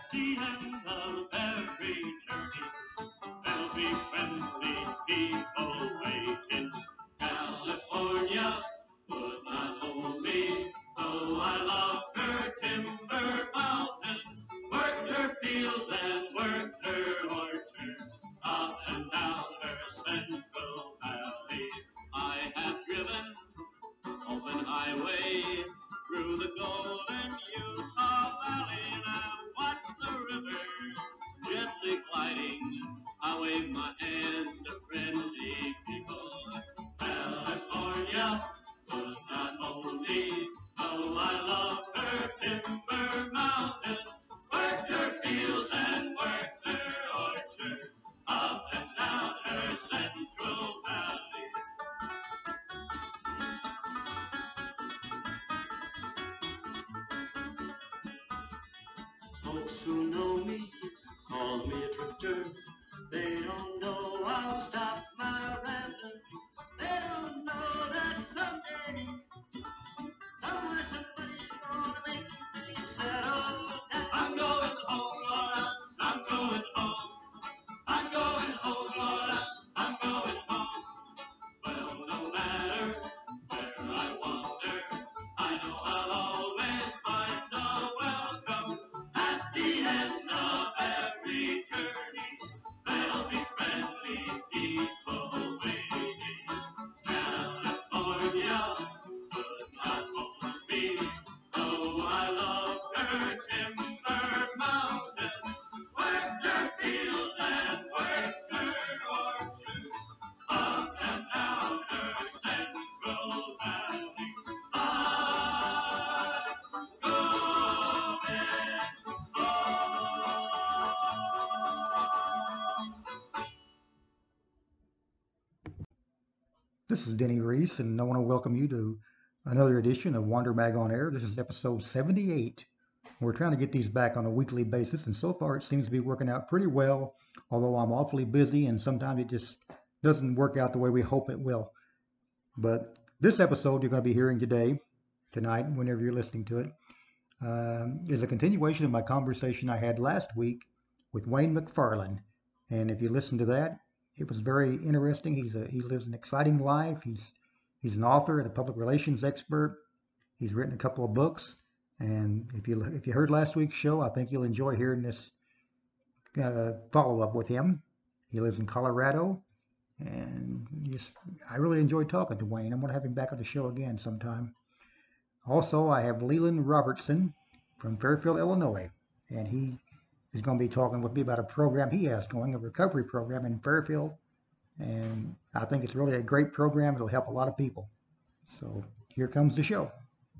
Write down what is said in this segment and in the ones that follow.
the end of every journey, there'll be friendly people waiting. California would not hold me, though I loved her timber mountains, worked her fields and worked her orchards, up and down her central valley. I have driven open highway through the golden Utah Valley, and I watch the river gently gliding. I wave my hand to friendly people. California was not only, though I love her timber mountains, worked her fields and worked her orchards, up and down her central valley. Folks who know me call me a drifter. They don't know I'll stop my rambling. They don't know that someday, somewhere, somebody's gonna make me settle down. I'm going home, Laura. I'm going home. I'm going home, Laura. I'm going home. Well, no matter where I wander, I know I'll always find a welcome. At the end of every journey, there'll be friendly people waiting. California would not hold me, though I love her timber mountains, worked her fields and worked her orchards, up and down her central valley. I'm going home. This is Denny Reese, and I want to welcome you to another edition of Wander Mag on Air. This is episode 78. We're trying to get these back on a weekly basis, and so far it seems to be working out pretty well, although I'm awfully busy, and sometimes it just doesn't work out the way we hope it will. But this episode you're going to be hearing tonight, whenever you're listening to it, is a continuation of my conversation I had last week with Wayne McFarland. And if you listen to that, it was very interesting. He lives an exciting life. He's an author and a public relations expert. He's written a couple of books. And if you heard last week's show, I think you'll enjoy hearing this follow up with him. He lives in Colorado, and I really enjoyed talking to Wayne. I'm going to have him back on the show again sometime. Also, I have Leland Robertson from Fairfield, Illinois, and he is going to be talking with me about a program he has going, a recovery program in Fairfield. And I think it's really a great program. It'll help a lot of people. So here comes the show.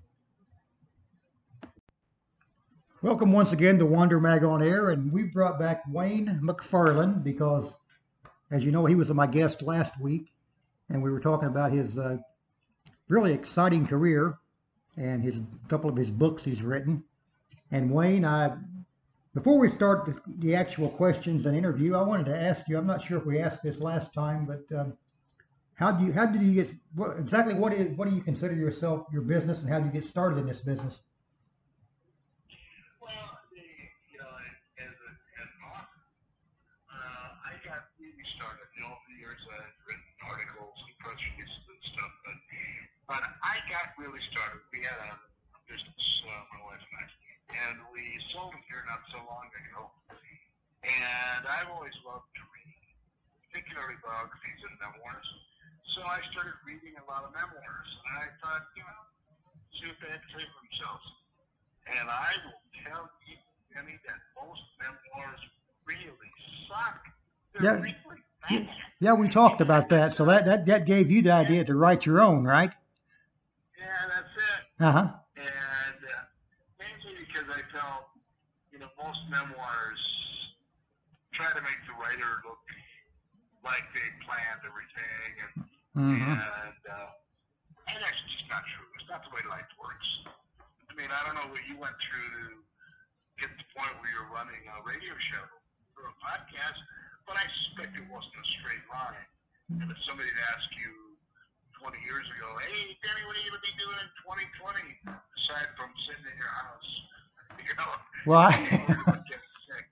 Welcome once again to Wander Mag on Air, and we brought back Wayne McFarland because, as you know, he was my guest last week, and we were talking about his really exciting career and a couple of his books he's written. And Wayne, before we start the actual questions and interview, I wanted to ask you, I'm not sure if we asked this last time, but how did you get, what do you consider yourself, your business, and how did you get started in this business? Well, as an author, I got really started. Over the years, I've written articles and press releases and stuff, but I got really started. We had a business, my wife and I, and we sold it here not so long ago. And I've always loved to read, particularly biographies and memoirs. So I started reading a lot of memoirs, and I thought, see what they had to say for themselves. And I will tell you, Jenny, that most memoirs really suck. They're really bad. Yeah, we talked about that. So that gave you the idea to write your own, right? Yeah, that's it. Uh-huh. And mainly because I felt, most memoirs try to make the writer look like they planned everything, and that's just not true. It's not the way life works. I mean, I don't know what you went through to get to the point where you're running a radio show or a podcast, but I suspect it wasn't a straight line. And if somebody had asked you 20 years ago, hey, Danny, what are you going to be doing in 2020 aside from sitting in your house? Well,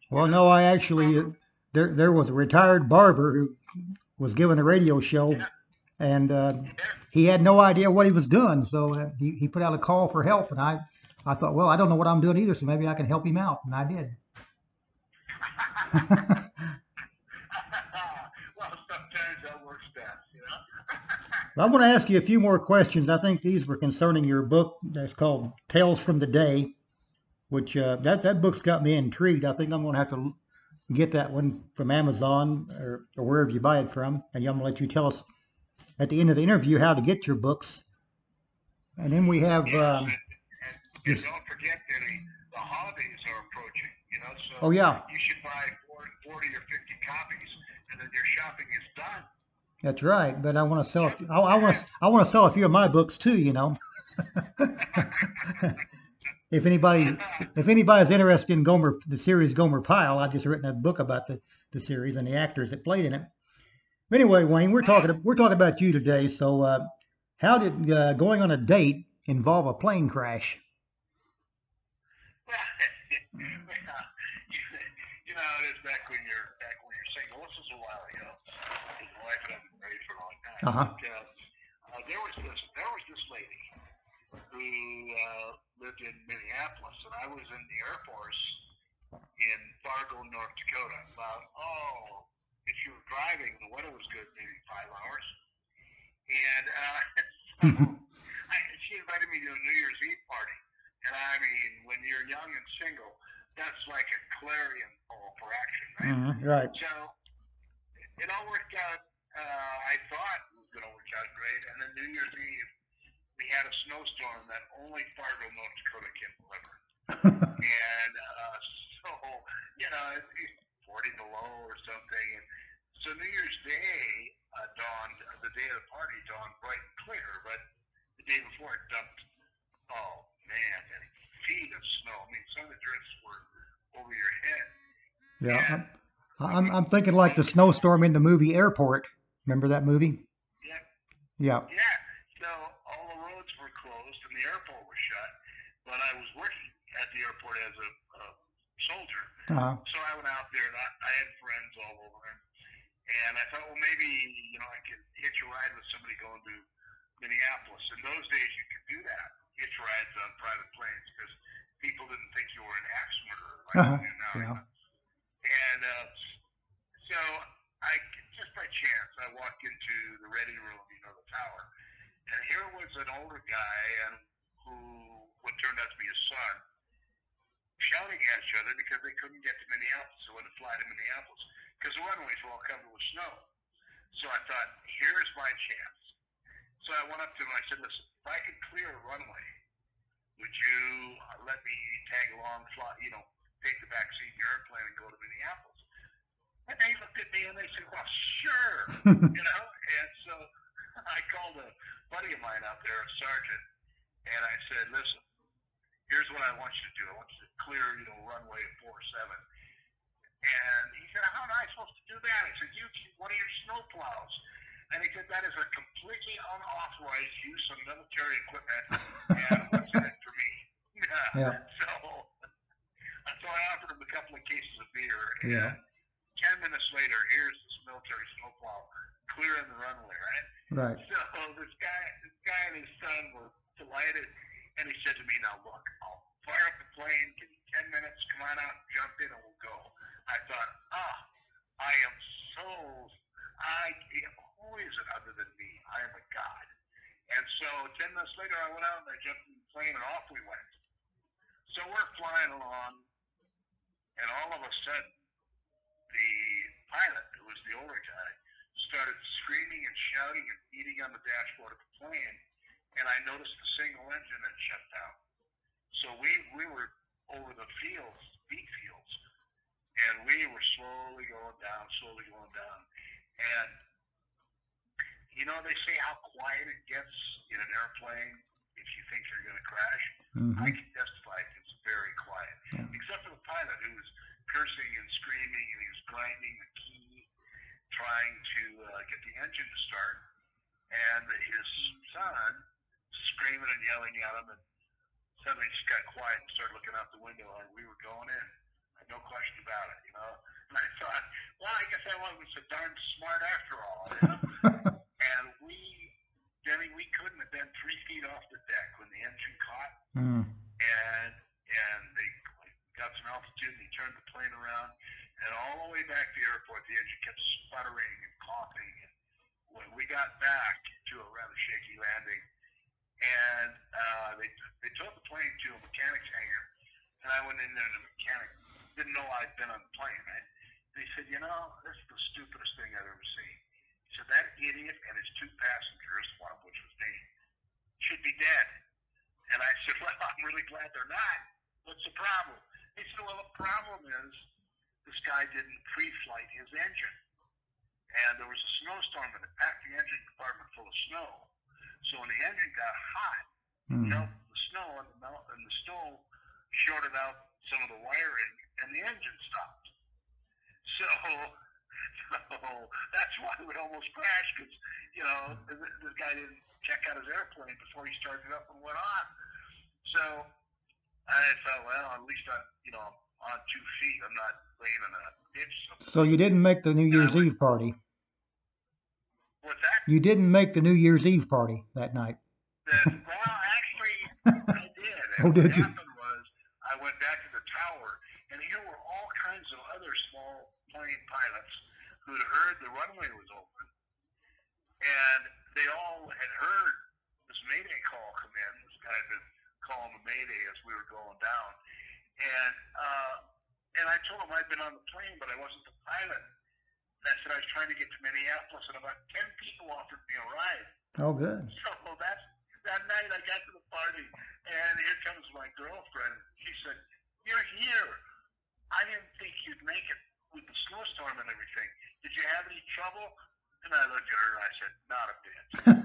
Well, no, I actually there was a retired barber who was given a radio show, Yeah, and yeah. he had no idea what he was doing. So he put out a call for help, and I thought, well, I don't know what I'm doing either, so maybe I can help him out, and I did. Well, sometimes that works best, you know. I want to ask you a few more questions. I think these were concerning your book that's called Tales from the Day, which that book's got me intrigued. I think I'm going to have to get that one from Amazon or wherever you buy it from, and I'm going to let you tell us at the end of the interview how to get your books. And then we have Yes, and this. don't forget that the holidays are approaching, you know, so Oh yeah, you should buy 40 or 50 copies, and then your shopping is done. that's right. But I want to sell. Yeah, I want to sell a few of my books too. You know. If anybody's interested in the series Gomer Pyle, I've just written a book about the series and the actors that played in it. Anyway, Wayne, we're talking about you today. So, how did going on a date involve a plane crash? well, you know, it is back when you're single. This was a while ago. His wife and I have been married for a long time. Uh huh. But there was this lady who lived in Minneapolis, and I was in the Air Force in Fargo, North Dakota. About if you were driving, the weather was good, maybe 5 hours. And so she invited me to a New Year's Eve party. And I mean, when you're young and single, that's like a clarion call for action, right? Right. So it all worked out. I thought it was going to work out great. And then New Year's Eve, we had a snowstorm that only Fargo, North Dakota can deliver. And so, you know, it's 40 below or something. And so New Year's Day the day of the party dawned bright and clear, but the day before it dumped, oh man, and feet of snow. I mean, some of the drifts were over your head. Yeah. And I'm thinking like the snowstorm in the movie Airport. Remember that movie? yeah, Yeah. yeah. So all the roads were closed and the airport was shut. But I was working at the airport as a soldier, so I went out there and I had friends all over. And I thought, well, maybe, you know, I could hitch a ride with somebody going to Minneapolis. In those days, you could do that, hitch rides on private planes, because people didn't think you were an axe murderer like you do now. Yeah. And so just by chance, I walked into the ready room, you know, the tower. And here was an older guy who what turned out to be his son, shouting at each other because they couldn't get to Minneapolis. They wanted to fly to Minneapolis because the runways were all covered with snow. So I thought, here's my chance. So I went up to him and I said, listen, if I could clear a runway, would you let me tag along, fly, you know, take the back seat in your airplane and go to Minneapolis? And they looked at me and they said, well, sure, you know. And so I called a buddy of mine out there, a sergeant, and I said, listen, here's what I want you to do. I want you to clear, you know, runway 47. And he said, how am I supposed to do that? I said, you one of your snow plows. And he said, that is a completely unauthorized use of military equipment, and what's in it for me? Yeah. So I offered him a couple of cases of beer, Yeah. and 10 minutes later, here's this military snowplow clearing the runway, right? Right. So this guy and his son were delighted, and he said to me, now look, I'll fire up the plane, give you 10 minutes, come on out, jump in, and we'll go. I thought, I am who is it other than me? I am a god. And so 10 minutes later, I went out and I jumped in the plane, and off we went. So we're flying along, and all of a sudden, the pilot, who was the older guy, started screaming and shouting and beating on the dashboard of the plane, and I noticed the single engine had shut down. So we were over the fields, beet fields, and we were slowly going down. And, you know, they say how quiet it gets in an airplane if you think you're going to crash. Mm-hmm. I can testify it's very quiet, except for the pilot who was cursing and screaming, and he was grinding the key, trying to get the engine to start. And his son screaming and yelling at him, and suddenly he just got quiet and started looking out the window, and we were going in. No question about it. smart after all. And Denny, we couldn't have been 3 feet off the deck when the engine caught. Mm. And they got some altitude, and he turned the plane around. And all the way back to the airport, the engine kept sputtering and coughing. And when we got back to a rather shaky landing, and they took the plane to a mechanic's hangar, and I went in there, and the mechanic didn't know I'd been on the plane. They said, you know, this is the stupidest thing I've ever seen. He said, that idiot and his 2 passengers, one of which was me, should be dead. And I said, well, I'm really glad they're not. What's the problem? He said, well, the problem is this guy didn't pre-flight his engine. And there was a snowstorm, and it packed the engine compartment full of snow. So when the engine got hot, melted the snow, and the snow shorted out some of the wiring, and the engine stopped. So that's why we almost crashed, because, you know, this guy didn't check out his airplane before he started up and went on. So I thought, well, at least I'm, you know, on 2 feet. I'm not laying in a ditch somewhere. So you didn't make the New Year's Eve party? What's that? You didn't make the New Year's Eve party that night? Well, actually, I did. Oh, did you? What happened was I went back to the tower, and here were all kinds of other small plane pilots who had heard the runway was open, and they all had heard this Mayday call come in. This guy had been calling the Mayday as we were going down, and I told him I'd been on the plane, but I wasn't the pilot. And I said I was trying to get to Minneapolis, and about 10 people offered me a ride. Oh, good. So that night I got to the party, and here comes my girlfriend. She said, "You're here. I didn't think you'd make it with the snowstorm and everything. Did you have any trouble?" And I looked at her and I said, "Not a bit."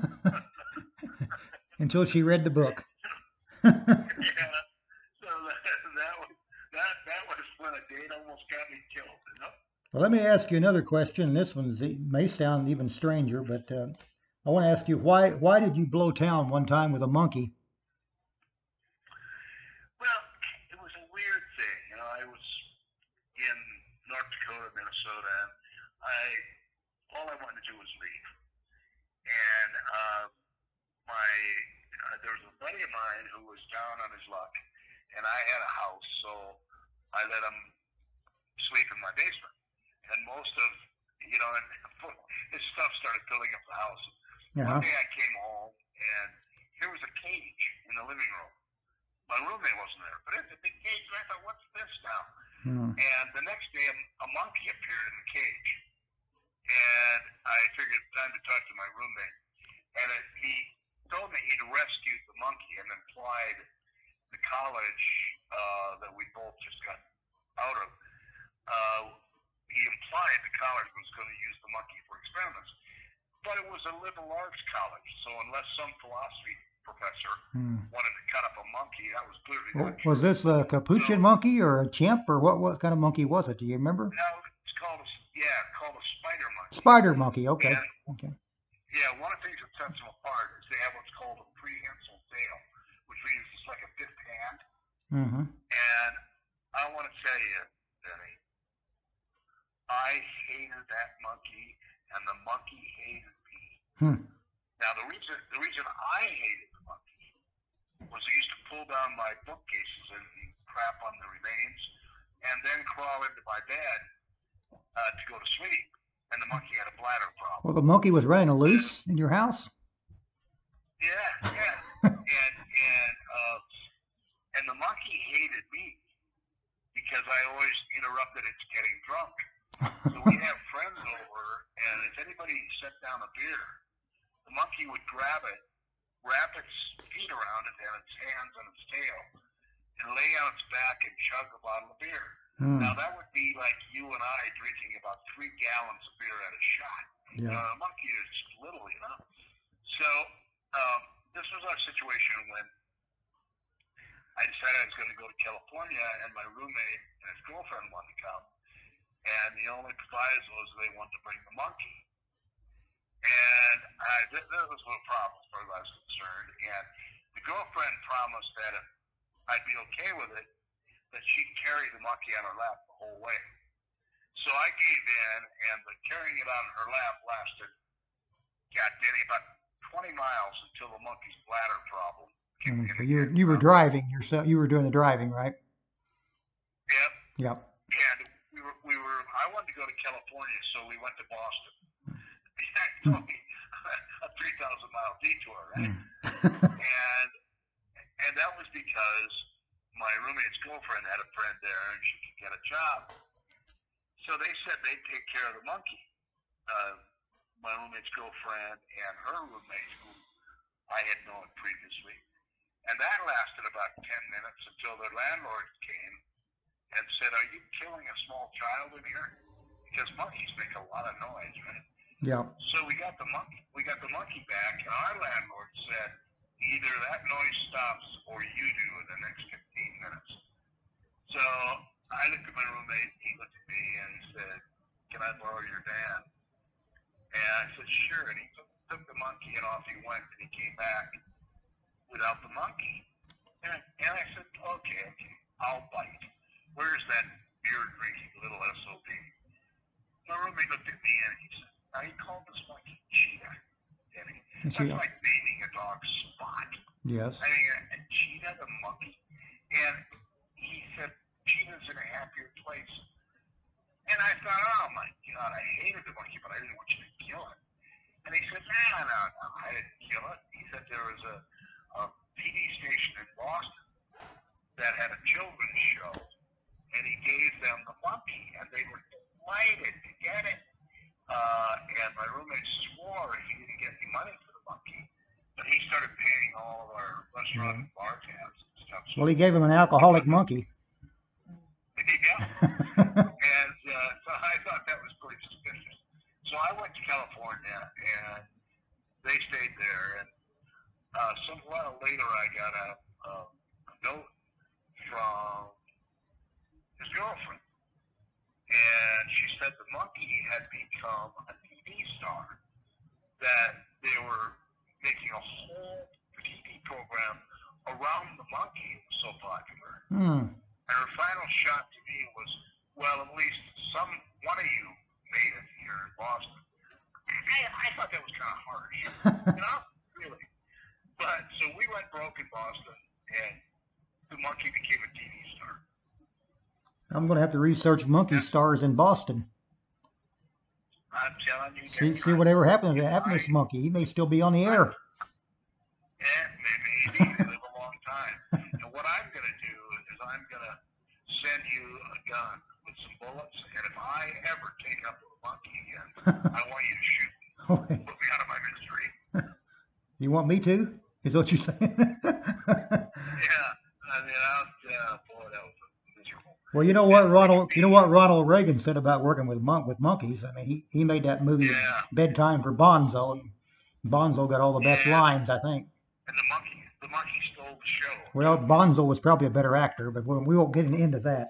Until she read the book. Yeah. So that was when a date almost got me killed, you know? Well, let me ask you another question. This may sound even stranger, but I want to ask you, why did you blow town one time with a monkey? Well, it was a weird thing. You know, I was in North Dakota, Minnesota, and all I wanted to do was leave. And there was a buddy of mine who was down on his luck, and I had a house, so I let him sleep in my basement. And most of, you know, and his stuff started filling up the house. Uh-huh. One day I came home, and here was a cage in the living room. My roommate wasn't there, but it's a big cage, and I thought, what's this now? And the next day, a monkey appeared in the cage. And I figured it's time to talk to my roommate. And he told me he'd rescued the monkey and implied the college that we both just got out of. He implied the college was going to use the monkey for experiments. But it was a liberal arts college, so unless some philosophy professor wanted to cut up a monkey, that was clearly not true. Was this a capuchin monkey or a chimp, or what kind of monkey was it? Do you remember? No, it's called a spider monkey. Spider monkey, okay. Okay. Yeah, one of the things that sets them apart is they have what's called a prehensile tail, which means it's like a fifth hand. Mm-hmm. And I want to tell you, Denny, I hated that monkey, and the monkey hated me. Now, the reason I hated the monkey was he used to pull down my bookcases and crap on the remains, and then crawl into my bed to go to sleep. And the monkey had a bladder problem. Well, the monkey was running loose in your house? Yeah. And the monkey hated me because I always interrupted its getting drunk. So we'd have friends over, and if anybody set down a beer, the monkey would grab it, wrap its feet around it and its hands and its tail, and lay on its back and chug a bottle of beer. Now, that would be like you and I drinking about 3 gallons of beer at a shot. Yeah. A monkey is just little, you know. So this was our situation when I decided I was going to go to California, and my roommate and his girlfriend wanted to come. And the only proviso was they wanted to bring the monkey. And that was a problem as far as I was concerned. And the girlfriend promised that if I'd be okay with it, that she'd carry the monkey on her lap the whole way. So I gave in, and the carrying it on her lap lasted, Denny, about 20 miles until the monkey's bladder problem. So you were driving yourself. You were doing the driving, right? Yep. Yep. And I wanted to go to California, so we went to Boston. It's only a 3,000-mile detour, right? And that was because my roommate's girlfriend had a friend there, and she could get a job. So they said they'd take care of the monkey. My roommate's girlfriend and her roommate, who I had known previously. And that lasted about 10 minutes until their landlord came and said, "Are you killing a small child in here? Because monkeys make a lot of noise, right?" Yeah. So we got the monkey back, and our landlord said, "Either that noise stops or you do in the next 15 minutes." So I looked at my roommate, he looked at me, and he said, "Can I borrow your van?" And I said, "Sure." And he took the monkey, and off he went, and he came back without the monkey. And I said, okay, I'll bite. Where's that beard-drinking little SOB? My roommate looked at me, and he said, "Now he called this monkey Cheetah, Denny. That's like naming a dog Spot." Yes. I mean, a cheetah, the monkey. And he said, "Cheetah's in a happier place." And I thought, oh my God, I hated the monkey, but I didn't want you to kill it. And he said, no, I didn't kill it. He said there was a TV station in Boston that had a children's show, and he gave them the monkey, and they were delighted to get it. And my roommate swore he didn't get any money for the monkey, but he started paying all of our restaurant and bar tabs and stuff. Well, he gave him an alcoholic monkey. Yeah. And so I thought that was pretty suspicious. So I went to California, and they stayed there. And some while later, I got a note from his girlfriend. And she said the monkey had become a TV star, that they were making a whole TV program around the monkey. It was so popular. And her final shot to me was, well, at least one of you made it here in Boston. I thought that was kind of harsh, really. But so we went broke in Boston, and the monkey became a TV star. I'm going to have to research monkey stars in Boston. I'm telling you. See whatever happened to this monkey. He may still be on the air. Yeah, maybe. He live a long time. And what I'm going to do is I'm going to send you a gun with some bullets, and if I ever take up a monkey again, I want you to shoot me. Put me out of my misery. You want me to? Is what you're saying? Yeah. I mean, boy, that was miserable. Well, you know what Ronald Reagan said about working with monkeys. I mean, he made that movie Bedtime for Bonzo, and Bonzo got all the best lines, I think. And the monkey stole the show. Well, Bonzo was probably a better actor, but we won't get into that.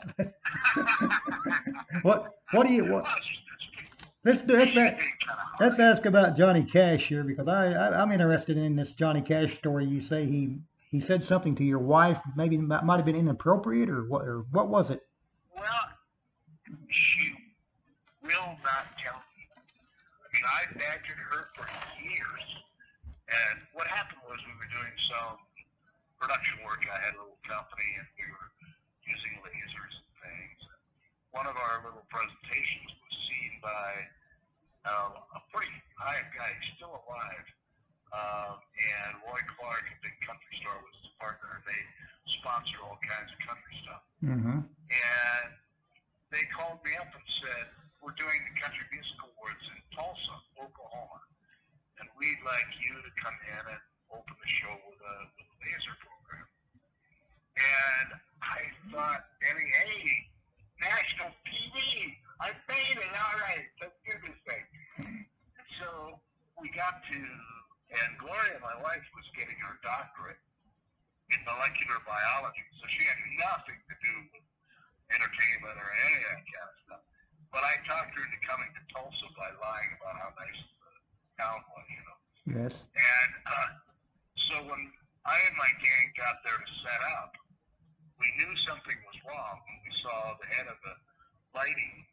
Let's ask about Johnny Cash here, because I'm interested in this Johnny Cash story. You say he said something to your wife, maybe that might have been inappropriate, or what was it? Well, she will not tell me. I mean, I badgered her for years. And what happened was we were doing some production work. I had a little company, and we were using lasers and things. One of our little presentations was seen by a pretty high guy, still alive. And Roy Clark, a big country star, was his partner. They sponsor all kinds of country stuff. Mm-hmm. And they called me up and said, "We're doing the Country Music Awards in Tulsa, Oklahoma, and we'd like you to come in and open the show with a laser program." And I thought, Denny, hey, national TV, I made it, all right, let's do this thing. So we got to, and Gloria, my wife, was getting her doctorate in molecular biology, so she had nothing to do with entertainment or any of that kind of stuff. But I talked her into coming to Tulsa by lying about how nice the town was, Yes. And so when I and my gang got there to set up, we knew something was wrong when we saw the head of the lighting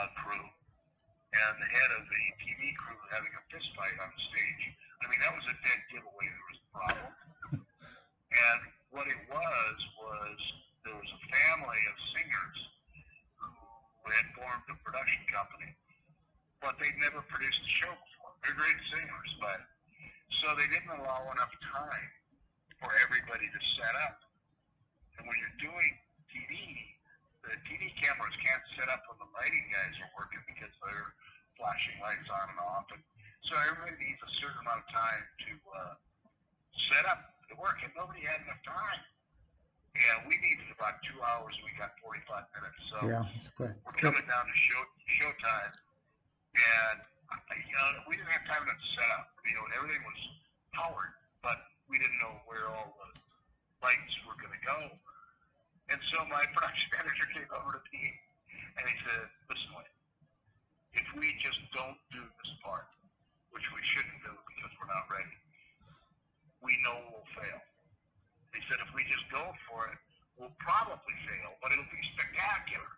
crew and the head of the TV crew having a fist fight on the stage. I mean, that was a dead giveaway. There was a problem. And what it was there was a family of singers who had formed a production company, but they'd never produced a show before. They're great singers, but so they didn't allow enough time for everybody to set up. And when you're doing TV, the TV cameras can't set up when the lighting guys are working because they're flashing lights on and off. And so everybody needs a certain amount of time to set up the work, and nobody had enough time. Yeah, we needed about 2 hours. We got 45 minutes. So Yeah, that's good. we're coming down to showtime, and we didn't have time enough to set up. Everything was powered, but we didn't know where all the lights were going to go. And so my production manager came over to me, and he said, "Listen, Wayne, if we just don't do this part, which we shouldn't do because we're not ready, we know we'll fail." He said, "If we just go for it, we'll probably fail, but it'll be spectacular."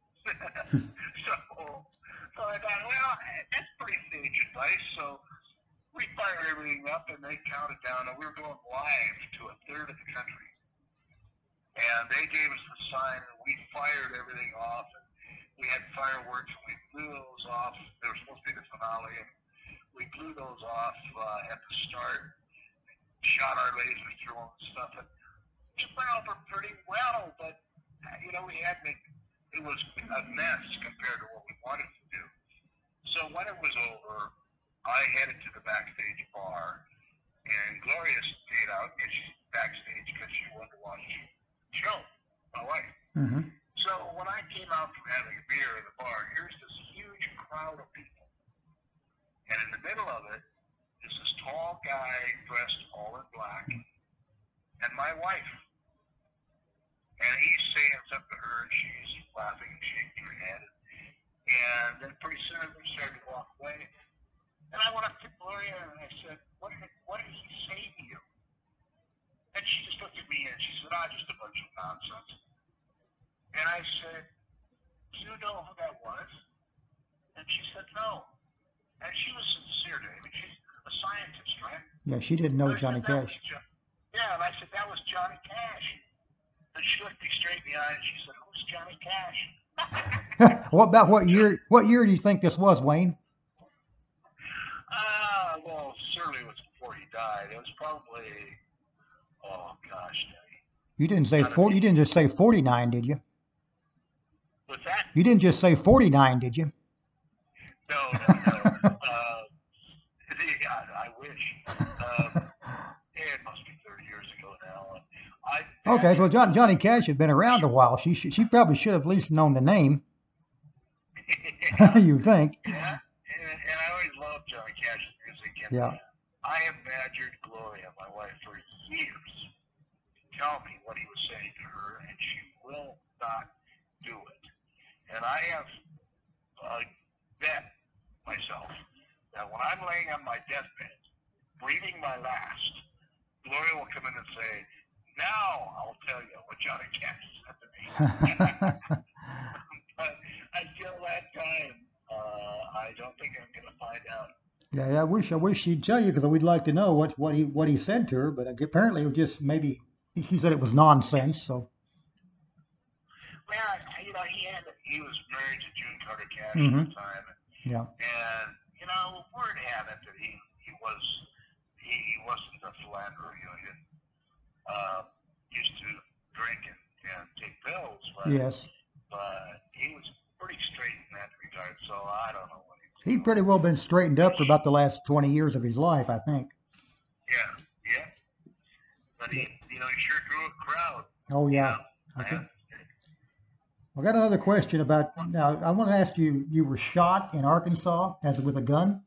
So I thought, well, that's pretty sage advice. So we fired everything up, and they counted down, and we were going live to a third of the country. And they gave us the sign, and we fired everything off, and we had fireworks, and we blew those off. They were supposed to be the finale, and we blew those off at the start, shot our lasers through them and stuff, and it went over pretty well, but, it was a mess compared to what we wanted to do. So when it was over, I headed to the backstage bar, and Gloria stayed out, and she's backstage because she wanted to watch the show, my wife. Mm-hmm. So when I came out from having a beer at the bar, here's this huge crowd of people. And in the middle of it is this tall guy dressed all in black, and my wife. And he's saying something to her, and she's laughing and shaking her head. And then pretty soon we started to walk away. And I went up to Gloria and I said, what did he say to you? And she just looked at me and she said, just a bunch of nonsense. And I said, "Do you know who that was?" And she said, "No." And she was sincere to me. I mean, she's a scientist, right? Yeah, she didn't know And I Johnny said, Cash. Yeah, and I said, "That was Johnny Cash." And she looked me straight in the eye and she said, "Who's Johnny Cash?" What year? What year do you think this was, Wayne? Well, certainly it was before he died. It was probably, oh gosh, Daddy. You didn't say 40. You didn't just say 49, did you? What's that? You didn't just say 49, did you? No. Yeah, I wish. It must be 30 years ago now. Okay, so Johnny Cash had been around a while. She probably should have at least known the name. You think? Yeah, and I always loved Johnny Cash's music. And Yeah. I have badgered Gloria, my wife, for years to tell me what he was saying to her, and she will not do it. And I have bet myself that when I'm laying on my deathbed, breathing my last, Gloria will come in and say, "Now I'll tell you what Johnny Cash said to me." But until that time, I don't think I'm going to find out. Yeah, I wish she'd tell you because we'd like to know what he said to her. But apparently, it was just maybe he said it was nonsense. So. Well, he was married to June Carter Cash Mm-hmm. at the time. Yeah. And word had it that he wasn't a philanderer. He used to drink and take pills. But, Yes. But he was pretty straight in that regard. So I don't know what He'd pretty well been straightened up for about the last 20 years of his life, I think. Yeah. But he sure drew a crowd. Oh yeah. Okay. I got another question about. Now, I want to ask you. You were shot in Arkansas as with a gun.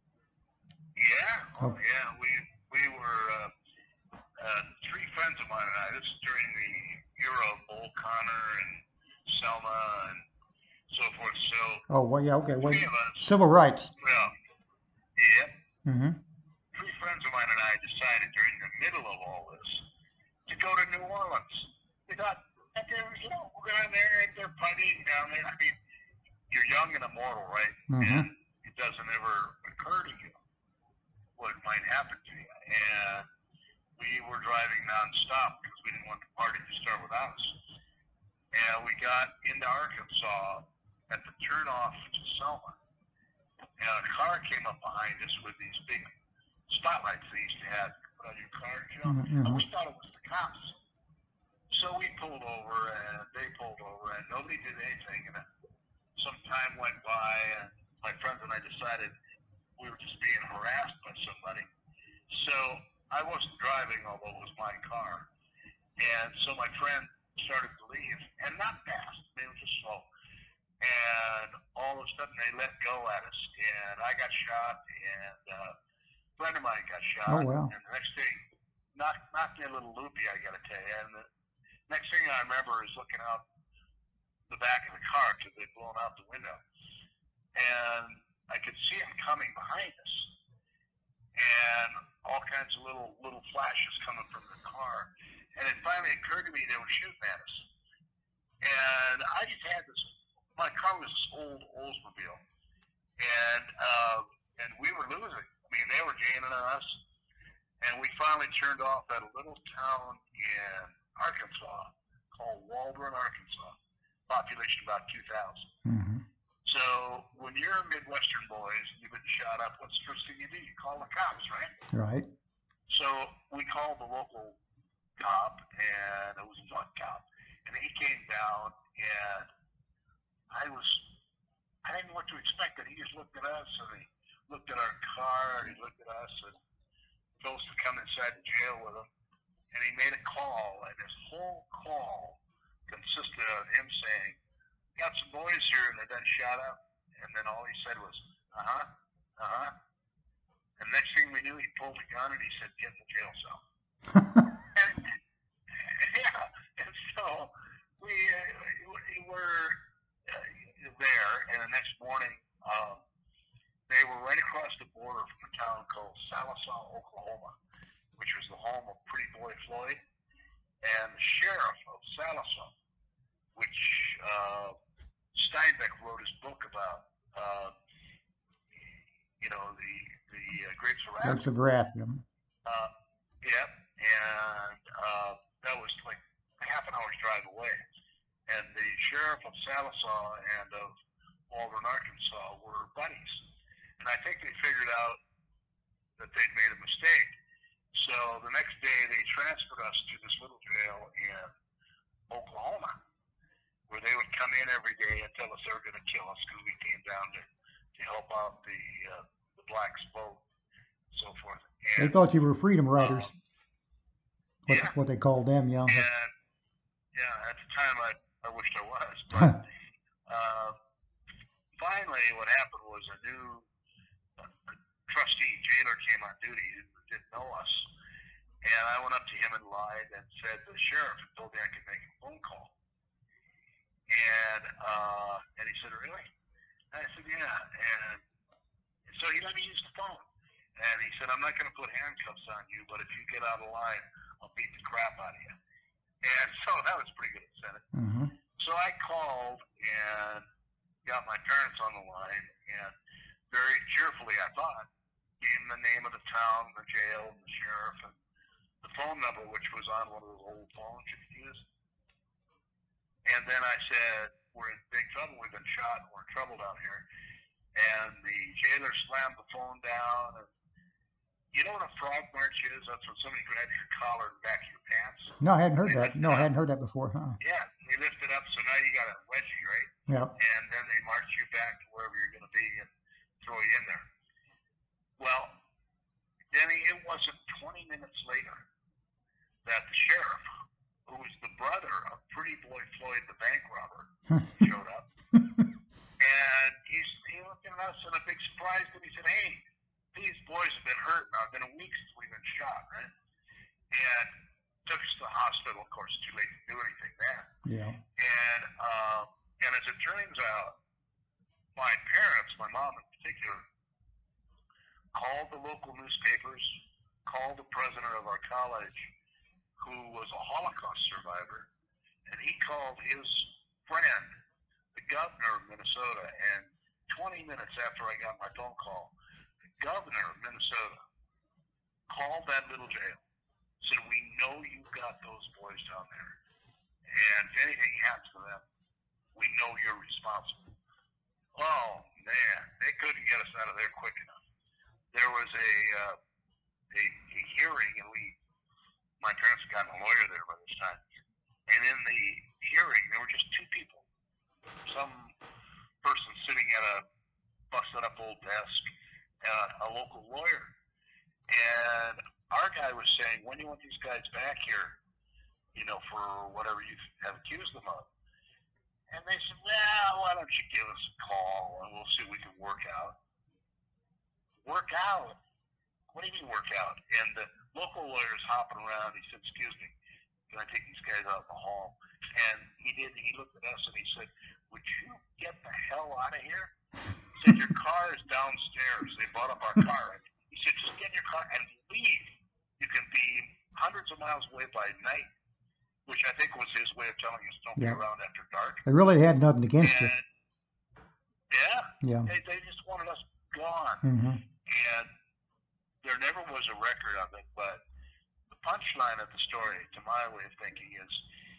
Yeah. Yeah. We were three friends of mine and I. This is during the era of Bull Connor and Selma and so forth. So. Oh well, yeah. Okay. Wait. Three of us. Civil rights. Well. Yeah. Mm-hmm. Three friends of mine and I decided during the middle of all this to go to New Orleans. We thought, we're down there, they're partying down there. I mean, you're young and immortal, right? Mm-hmm. And it doesn't ever occur to you what might happen to you. And we were driving nonstop because we didn't want the party to start without us. And we got into Arkansas at the turnoff to Selma. And a car came up behind us with these big spotlights they used to have put on your car, you know. Mm-hmm. And we thought it was the cops. So we pulled over, and they pulled over, and nobody did anything. And some time went by, and my friends and I decided we were just being harassed by somebody. So I wasn't driving, although it was my car. And so my friend started to leave, and not fast, they were just slow. And all of a sudden they let go at us, and I got shot, and a friend of mine got shot. Oh, wow. And the next thing, knocked me a little loopy, I got to tell you. And the next thing I remember is looking out the back of the car because they'd blown out the window. And I could see them coming behind us. And all kinds of little flashes coming from the car. And it finally occurred to me they were shooting at us. And I just had this, my car was this old Oldsmobile. And we were losing. I mean, they were gaining on us. And we finally turned off at a little town in Arkansas called Waldron, Arkansas. Population about 2,000. Mm-hmm. So when you're Midwestern boys, you've been shot up, what's the first thing you do? You call the cops, right? Right. So we called the local cop, and it was one cop. And he came down, and I didn't know what to expect. And he just looked at us, and he looked at our car, and he looked at us, and told us to come inside the jail with him. And he made a call, and his whole call consisted of him saying, got some boys here, and they've been shot up. And then all he said was, uh-huh, uh-huh. And next thing we knew, he pulled a gun, and he said, get in the jail cell. And, yeah, and so we were there, and the next morning, they were right across the border from a town called Sallisaw, Oklahoma, which was the home of Pretty Boy Floyd. And the sheriff of Sallisaw, which Steinbeck wrote his book about, the Grapes of Wrath. Grapes of Wrath. Yeah. Yep, and that was like half an hour's drive away. And the sheriff of Sallisaw and of Waldron, Arkansas were buddies. And I think they figured out that they'd made a mistake. So the next day they transferred us to this little jail in Oklahoma, where they would come in every day and tell us they were going to kill us because we came down to help out the blacks vote, and so forth. And, They thought you were freedom riders. Yeah. What they called them, yeah. And yeah, at the time I wished I was. But finally, what happened was a new trustee, jailer, came on duty who didn't know us. And I went up to him and lied and said the sheriff had told me I could make a phone call. And he said, really? And I said, yeah. And so he let me use the phone. And he said, I'm not going to put handcuffs on you, but if you get out of line, I'll beat the crap out of you. And so that was a pretty good incentive. Mm-hmm. So I called and got my parents on the line, and very cheerfully, I thought, gave them the name of the town, the jail, and the sheriff, and the phone number, which was on one of those old phones you could use. And then I said, we're in big trouble. We've been shot. We're in trouble down here. And the jailer slammed the phone down. And you know what a frog march is? That's when somebody grabs your collar and back of your pants. No, I hadn't heard that. No, I hadn't heard that before. Huh? Yeah, they lift it up, so now you got a wedgie, right? Yeah. And then they march you back to wherever you're going to be and throw you in there. Well, Denny, it wasn't 20 minutes later that the sheriff, who was the brother of Pretty Boy Floyd, the bank robber, showed up. And he looked at us in a big surprise, and he said, hey, these boys have been hurt. Now, it's been a week since we've been shot, right? And took us to the hospital. Of course, too late to do anything then. Yeah. And as it turns out, my parents, my mom in particular, called the local newspapers, called the president of our college, who was a Holocaust survivor, and he called his friend, the governor of Minnesota, and 20 minutes after I got my phone call, the governor of Minnesota called that little jail, said, "We know you've got those boys down there, and if anything happens to them, we know you're responsible." Oh man, they couldn't get us out of there quick enough. There was a hearing, and my parents had gotten a lawyer there by this time, and in the hearing there were just two people, some person sitting at a busted up old desk, a local lawyer, and our guy was saying, "When do you want these guys back here, for whatever you have accused them of?" And they said, "Well, why don't you give us a call and we'll see what we can work out." Work out? What do you mean work out? And the local lawyer's hopping around. He said, "Excuse me, can I take these guys out in the hall?" And he did. He looked at us and he said, "Would you get the hell out of here?" He said, "Your car is downstairs." They brought up our car. He said, "Just get in your car and leave. You can be hundreds of miles away by night," which I think was his way of telling us don't be around after dark. They really had nothing against you. Yeah. They just wanted us gone. Mm-hmm. And there never was a record of it, but the punchline of the story, to my way of thinking, is,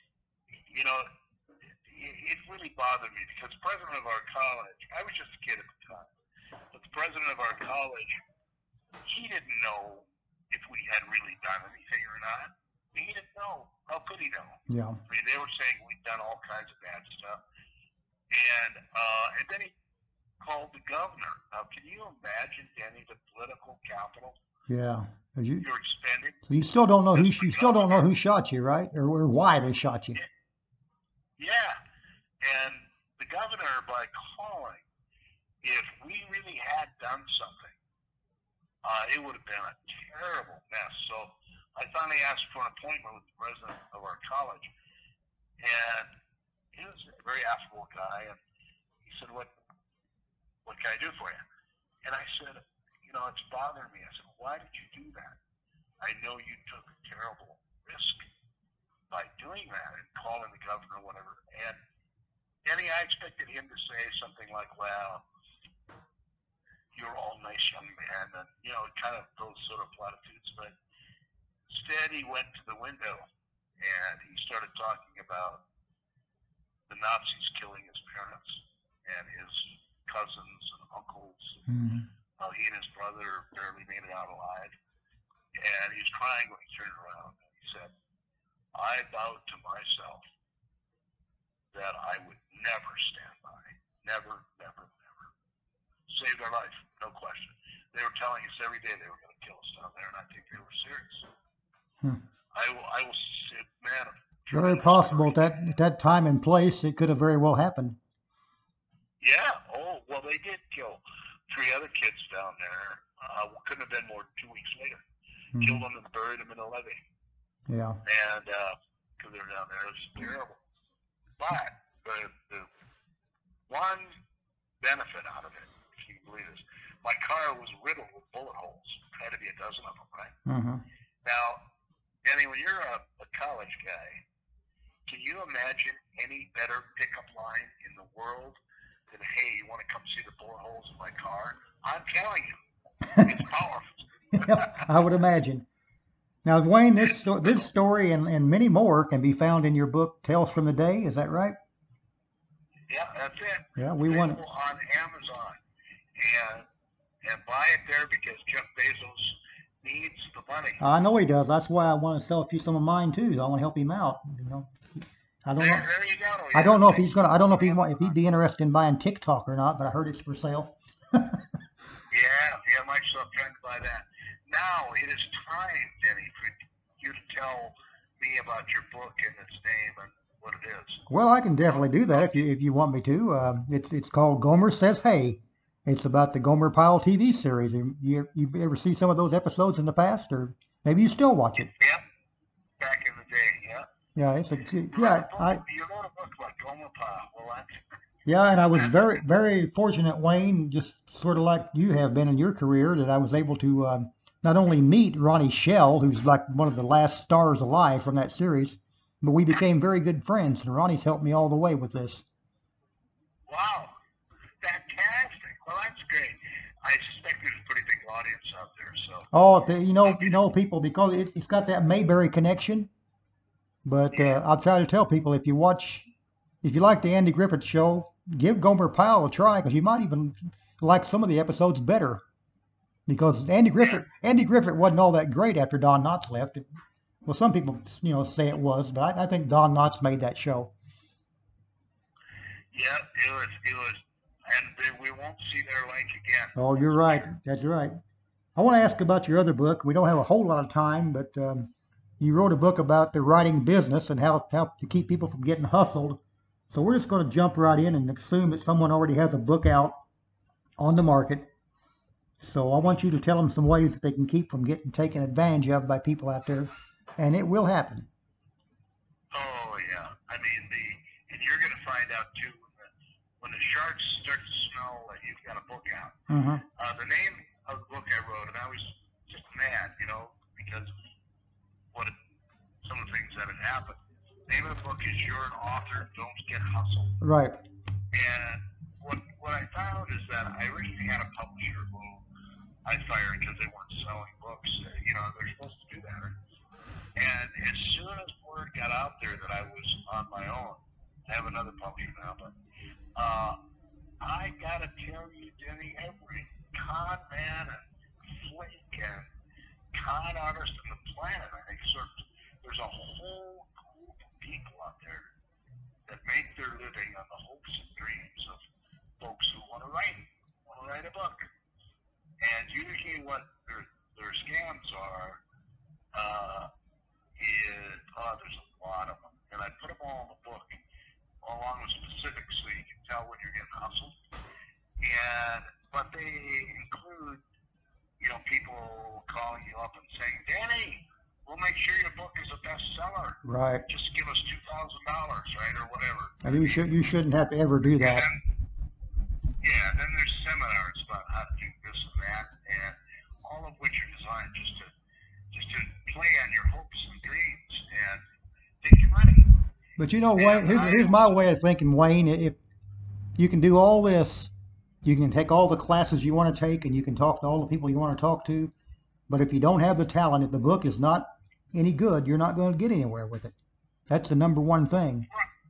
it really bothered me because the president of our college, I was just a kid at the time, but the president of our college, he didn't know if we had really done anything or not. He didn't know. How could he know? Yeah. I mean, they were saying we'd done all kinds of bad stuff. And then he called the governor. Now, can you imagine, Denny, the political capital Yeah. you're expending? So you still don't know who shot you, right? Or why they shot you. Yeah. And the governor, by calling, if we really had done something, it would have been a terrible mess. So I finally asked for an appointment with the president of our college, and he was a very affable guy, and he said, what can I do for you? And I said, it's bothering me. I said, "Why did you do that? I know you took a terrible risk by doing that and calling the governor or whatever." And Denny, I expected him to say something like, "Well, you're all nice young men," and, kind of those sort of platitudes. But instead, he went to the window and he started talking about the Nazis killing his parents and his cousins and uncles. Mm-hmm. He and his brother barely made it out alive. And he was crying when he turned around. And he said, "I vowed to myself that I would never stand by. Never, never, never." Saved our life, no question. They were telling us every day they were going to kill us down there, and I think they were serious. I will say, man. Very possible at that time and place it could have very well happened. Yeah. Oh, well, they did kill 3 other kids down there. Couldn't have been more than 2 weeks later. Mm-hmm. Killed them and buried them in a levee. Yeah. And because they were down there, it was terrible. But the one benefit out of it, if you can believe this, my car was riddled with bullet holes. Had to be a dozen of them, right? Mm-hmm. Now, Danny, when you're a college guy, can you imagine any better pickup line in the world than, "Hey, you want to come see the bullet holes in my car?" I'm telling you, it's powerful. Yeah, I would imagine. Now, Wayne, this story and many more can be found in your book, Tales from the Day. Is that right? Yeah, that's it. Yeah, we want it on Amazon, and buy it there because Jeff Bezos needs the money. I know he does. That's why I want to sell a few some of mine too. I want to help him out. I don't know. There you go. I don't know if he's gonna. I don't know if he'd be interested in buying TikTok or not. But I heard it's for sale. Yeah, myself trying to buy that. Now it is time, Denny, for you to tell me about your book and its name and what it is. Well, I can definitely do that if you want me to. It's called Gomer Says Hey. It's about the Gomer Pyle TV series. You ever see some of those episodes in the past, or maybe you still watch it? Yep, back in the day, yeah. Yeah, You wrote a book about Gomer Pyle. Well, yeah, and I was very, very fortunate, Wayne, just sort of like you have been in your career, that I was able to not only meet Ronnie Shell, who's like one of the last stars alive from that series, but we became very good friends, and Ronnie's helped me all the way with this. Wow. Fantastic. Well, that's great. I suspect there's a pretty big audience out there. So. Oh, people, because it's got that Mayberry connection. But Yeah. I've tried to tell people, if you like the Andy Griffith Show, give Gomer Pyle a try, because you might even like some of the episodes better. Because Andy Griffith wasn't all that great after Don Knotts left. Well, some people, say it was, but I think Don Knotts made that show. Yeah, it was, and we won't see their like again. Oh, you're right. That's right. I want to ask about your other book. We don't have a whole lot of time, but you wrote a book about the writing business and how to keep people from getting hustled. So we're just going to jump right in and assume that someone already has a book out on the market. So I want you to tell them some ways that they can keep from getting taken advantage of by people out there, and it will happen. Oh yeah, I mean and you're going to find out too when the sharks start to smell that you've got a book out. Mm-hmm. The name of the book I wrote, and I was just mad, because some of the things that had happened. The name of the book is "You're an Author, Don't Get Hustled." Right. And what I found is that I originally had a publisher who I fired because they weren't selling books. They're supposed to do that. And as soon as word got out there that I was on my own, I have another publisher now, but I gotta tell you, Denny, every con man and flake and con artist on the planet, I think, there's a whole group of people out there that make their living on the hopes and dreams of folks who want to write a book. And usually what their scams are there's a lot of them. And I put them all in the book, along with specifics so you can tell when you're getting hustled. But they include, people calling you up and saying, Danny, we'll make sure your book is a bestseller. Right. Just give us $2,000, right, or whatever. And you shouldn't have to ever do that. Then there's seminars about how to do this and that, and all of which are designed just to play on your hopes and dreams and take your money. But Wayne, here's my way of thinking, Wayne. If you can do all this, you can take all the classes you want to take, and you can talk to all the people you want to talk to. But if you don't have the talent, if the book is not any good, you're not going to get anywhere with it. That's the number one thing.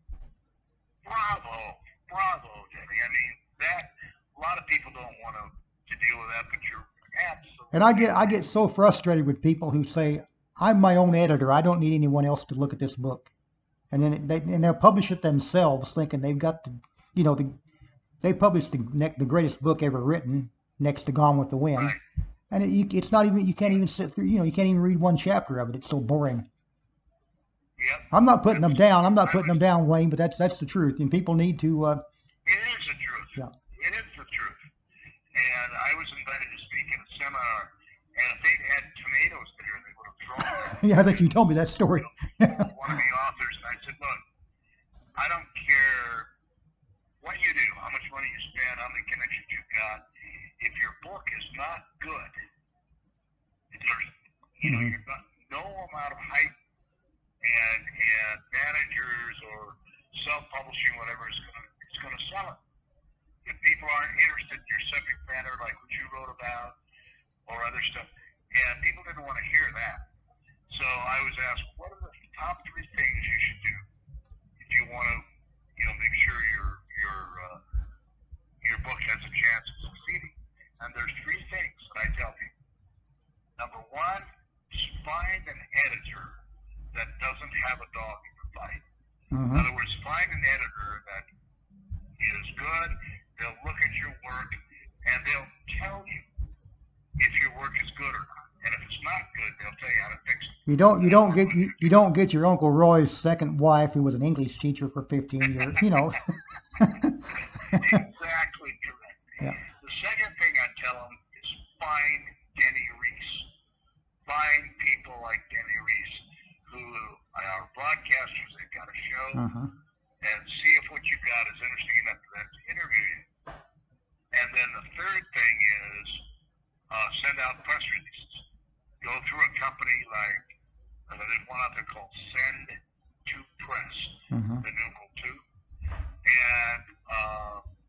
Bravo, Denny. I mean, a lot of people don't want to deal with that, but you're absolutely. And I get so frustrated with people who say, I'm my own editor. I don't need anyone else to look at this book. And then they'll publish it themselves, thinking they've got they published the greatest book ever written, next to Gone with the Wind. Right. And it's not even, you can't even sit through, you can't even read one chapter of it. It's so boring. Yep. I'm not putting them down. Wayne, but that's the truth. And people need to. It is the truth. Yeah. It is the truth. And I was invited to speak at a seminar, and if they'd had tomatoes there, they would have thrown them. Yeah, I think you told me that story. One of the authors, and I said, look, I don't care what you do, how much money you spend, how many connections you've got. If your book is not good, there's, you've got no amount of hype and managers or self-publishing, whatever, it's going to sell it. If people aren't interested in your subject matter, like what you wrote about or other stuff, and people didn't want to hear that. So I was asked, what are the top 3 things you should do if you want to, make sure your book has a chance of succeeding? And there's 3 things that I tell people. Number 1, find an editor that doesn't have a dog in the fight. Mm-hmm. In other words, find an editor that is good. They'll look at your work and they'll tell you if your work is good or not. And if it's not good, they'll tell you how to fix it. You don't get your Uncle Roy's second wife, who was an English teacher for 15 years. Exactly correct. Yeah. The second thing I tell them is find Denny Reese. Find people like Denny Reese who are broadcasters. They've got a show, and see if what you've got is interesting enough for them to interview you. And then the third thing is send out press releases. Go through a company like there's one out there called Send to Press, the numeral 2, and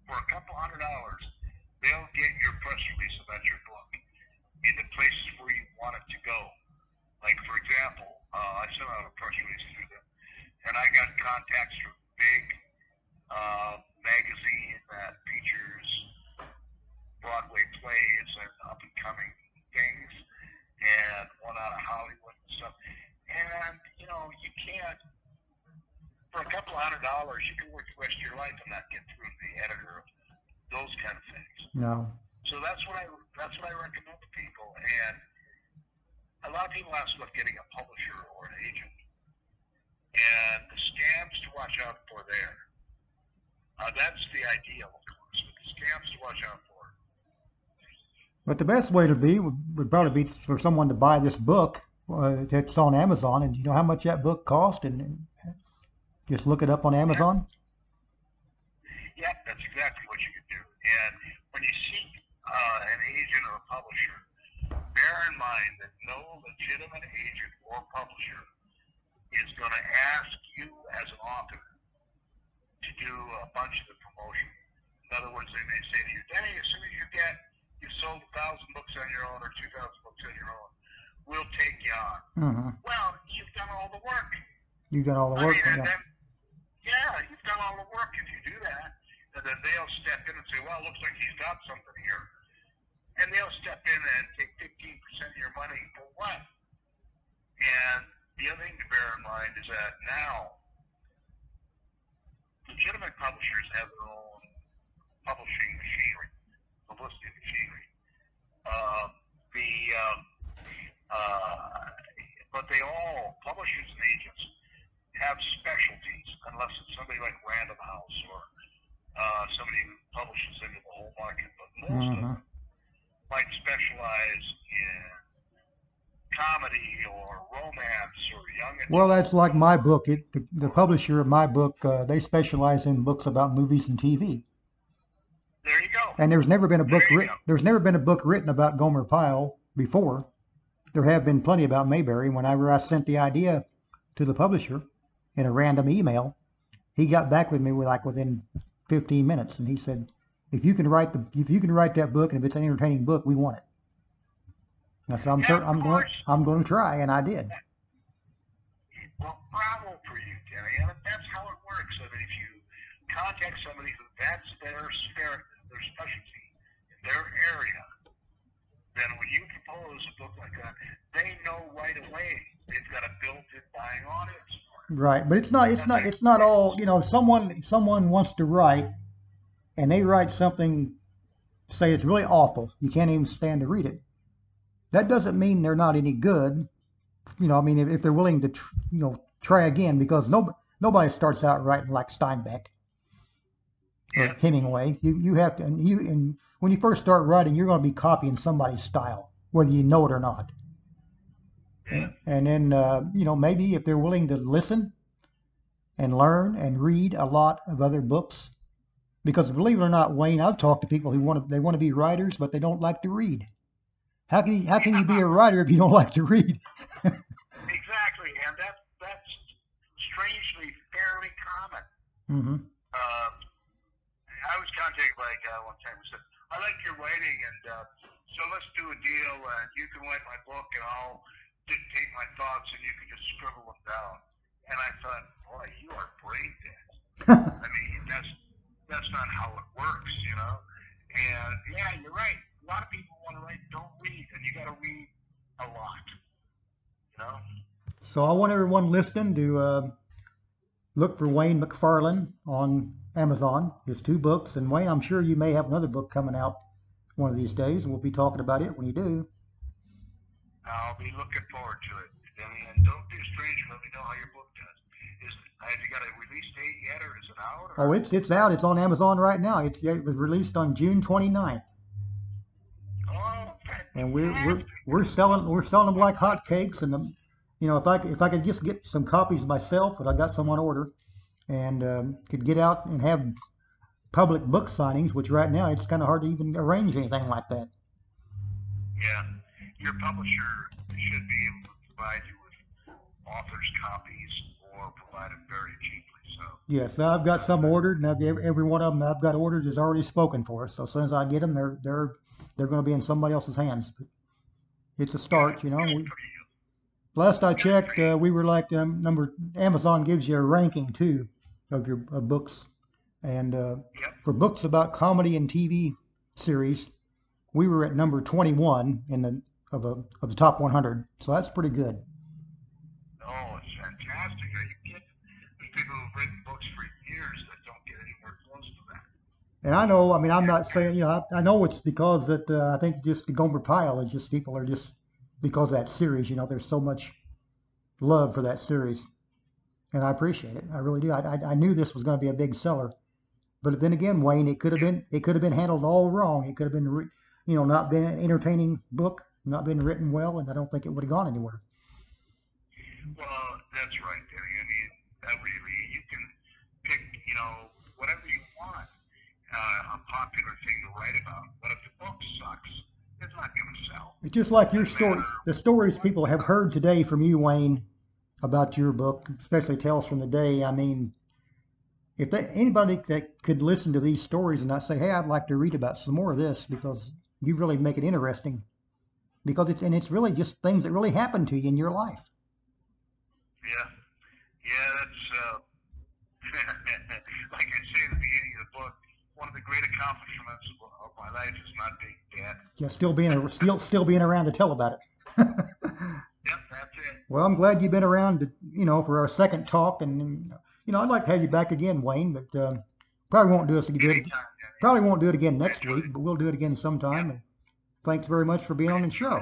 for a couple $100, they'll get your press release about your book in the places where you want it to go. Like, for example, I sent out a press release through them, and I got contacts from big magazine that features Broadway plays and up-and-coming things, and one out of Hollywood and stuff. And, you know, you can't, for a couple $100, you can work the rest of your life and not get through the editor of those kind of things. No. So that's what I recommend to people. And a lot of people ask about getting a publisher or an agent, and the scams to watch out for there. That's the ideal, of course, but the scams to watch out for. But the best way to be would probably be for someone to buy this book that's on Amazon, and you know how much that book cost, and just look it up on Amazon. Yeah, that's exactly what you can do. And when you seek an agent or a publisher, bear in mind that no legitimate agent or publisher is going to ask you as an author to do a bunch of the promotion. In other words, they may say to you, Denny, as soon as you sold 1,000 books on your own or 2,000 books on your own, we'll take you on. Mm-hmm. Well, you've done all the work. You've done all the work. I mean, and then, yeah, you've done all the work if you do that. And then they'll step in and say, well, it looks like he's got something here. And they'll step in and take 15% of your money for what? And the other thing to bear in mind is that now legitimate publishers have their own publishing machinery, publicity machinery. But they all, publishers and agents, have specialties, unless it's somebody like Random House or somebody who publishes into the whole market. But most of them might specialize in comedy or romance or young adult. Well, that's like my book. The publisher of my book, they specialize in books about movies and TV. There you go. And there's never been a book written. There's never been a book written about Gomer Pyle before. There have been plenty about Mayberry. Whenever I sent the idea to the publisher in a random email, he got back with me within 15 minutes, and he said, "If you can write that book, and if it's an entertaining book, we want it." And I said, "I'm going to try," and I did. Well, bravo for you, Denny. And that's how it works. I mean, if you contact somebody who that's their specialty in their area, then when you propose a book like that, they know right away they've got a built-in buying audience for it. Right, but it's not all. You know, if someone wants to write, and they write something, say it's really awful, you can't even stand to read it. That doesn't mean they're not any good. You know, I mean, if they're willing to, try again, because nobody starts out writing like Steinbeck or Hemingway. You have to, and when you first start writing, you're going to be copying somebody's style, whether you know it or not. Yeah. And then, maybe if they're willing to listen and learn and read a lot of other books, because believe it or not, Wayne, I've talked to people who want to be writers, but they don't like to read. How can you be a writer if you don't like to read? Exactly, and that's strangely fairly common. Mm-hmm. I was contacted by a guy one time who said, "I like your writing, and so let's do a deal, and you can write my book, and I'll dictate my thoughts, and you can just scribble them down." And I thought, boy, you are brain dead. I mean, that's not how it works, you know. And yeah, you're right. A lot of people want to write, don't read, and you got to read a lot, you know. So I want everyone listening to look for Wayne McFarland on Amazon, his 2 books. And Wayne, I'm sure you may have another book coming out one of these days, and we'll be talking about it when you do. I'll be looking forward to it. And don't be a stranger. Let me know how your book does. Have you got a release date yet, or is it out? Oh, it's out. It's on Amazon right now. It was released on June 29th. Oh, and we're selling them like hotcakes. And if I could just get some copies myself, but I got some on order, and could get out and have public book signings, which right now it's kind of hard to even arrange anything like that. Yeah, your publisher should be able to provide you with authors' copies or provided very cheaply. So Yes, I've got some ordered, and every one of them that I've got ordered is already spoken for. So as soon as I get them, they're going to be in somebody else's hands. But it's a start, you know. Last I checked, we were like number. Amazon gives you a ranking too of your books, and for books about comedy and TV series, we were at number 21 in the of the top 100. So that's pretty good. oh, it's fantastic. Are you kidding? There's people who've written books for years that don't get anywhere close to that. And I know, I mean, I'm not saying, you know, I know it's because that I think just the Gomer Pyle is just people are just because of that series, you know, there's so much love for that series, and I appreciate it. I really do. I knew this was going to be a big seller, but then again, Wayne, it could have been handled all wrong. It could have been, you know, not been an entertaining book, not been written well, and I don't think it would have gone anywhere. Well, that's right, Danny. I mean, really, you can pick, you know, whatever you want, a popular thing to write about. But if the book sucks, it's not going to sell. It's just like your story, the stories people have heard today from you, Wayne, about your book, especially Tales from the Day. I mean, if anybody that could listen to these stories and not say, "Hey, I'd like to read about some more of this," because you really make it interesting, because it's really just things that really happened to you in your life. Yeah, that's like I say at the beginning of the book. One of the great accomplishments of my life is not being dead. Yeah, still being around to tell about it. Yep, that's it. Well, I'm glad you've been around, to, you know, for our second talk, and you know, I'd like to have you back again, Wayne, but probably won't do us again. Anytime, Danny. Probably won't do it again next week, but we'll do it again sometime. Yep. And thanks very much for being on the show.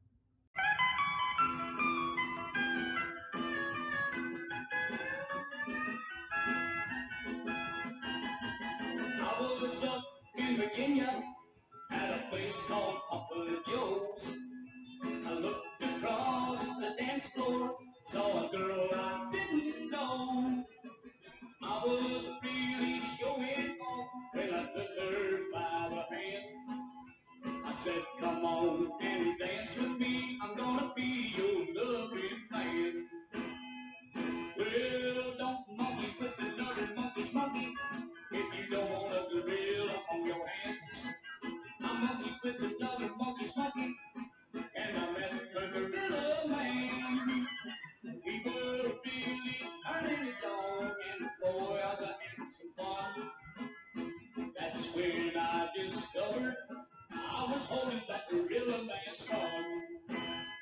I was up in Virginia at a place called Papa Joe's. I looked across the dance floor, saw a girl I didn't know. I was really showing off when I took her by the hand. I said, come on and dance with me, I'm gonna be your loving man. Well, don't monkey with another monkey's monkey if you don't want a gorilla on your hands. I monkey with another monkey's monkey, and I met the gorilla man. We were really turning it on, and boy, I was having some fun. That's when I discovered I was holding that gorilla man's arm.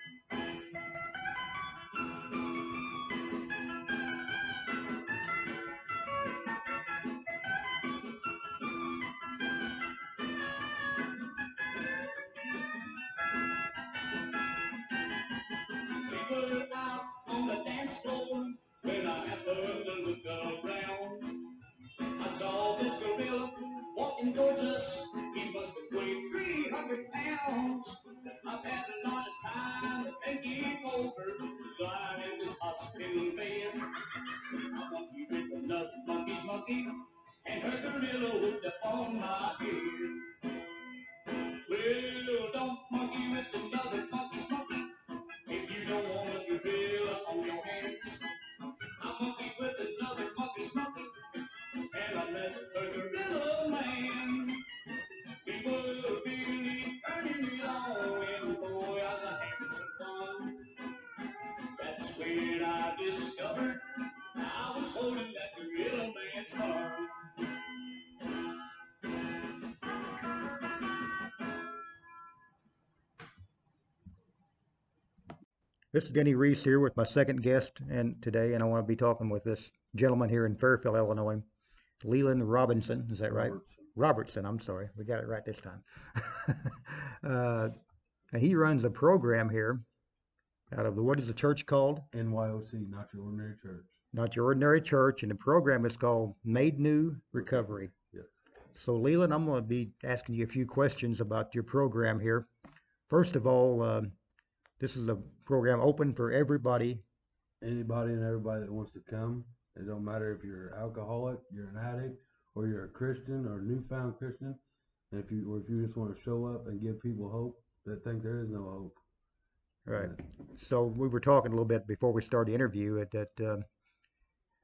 We were out on the dance floor when I happened to look around. I saw this gorilla walking towards us. He must have weighed 300 pounds. I've had a lot of time to think him over, lying in this hospital bed. I monkey with another monkey's monkey, and her gorilla whipped up on my head. Well, don't monkey with another monkey's monkey if you don't want a gorilla on your hands. I monkey with another monkey's monkey, and I met the gorilla man. We were really turning it on, and boy, I was having some fun. That's when I discovered I was holding that gorilla man's arm. This is Denny Reese here with my second guest today, and I want to be talking with this gentleman here in Fairfield, Illinois, Leland Robinson. Is that right? Robertson. I'm sorry. We got it right this time. And he runs a program here out of what is the church called? NYOC, Not Your Ordinary Church. Not Your Ordinary Church, and the program is called Made New Recovery. Yes. So, Leland, I'm going to be asking you a few questions about your program here. First of all, this is a program open for everybody. Anybody and everybody that wants to come. It don't matter if you're an alcoholic, you're an addict, or you're a Christian or a newfound Christian. And if you just want to show up and give people hope that think there is no hope. Right. So we were talking a little bit before we started the interview that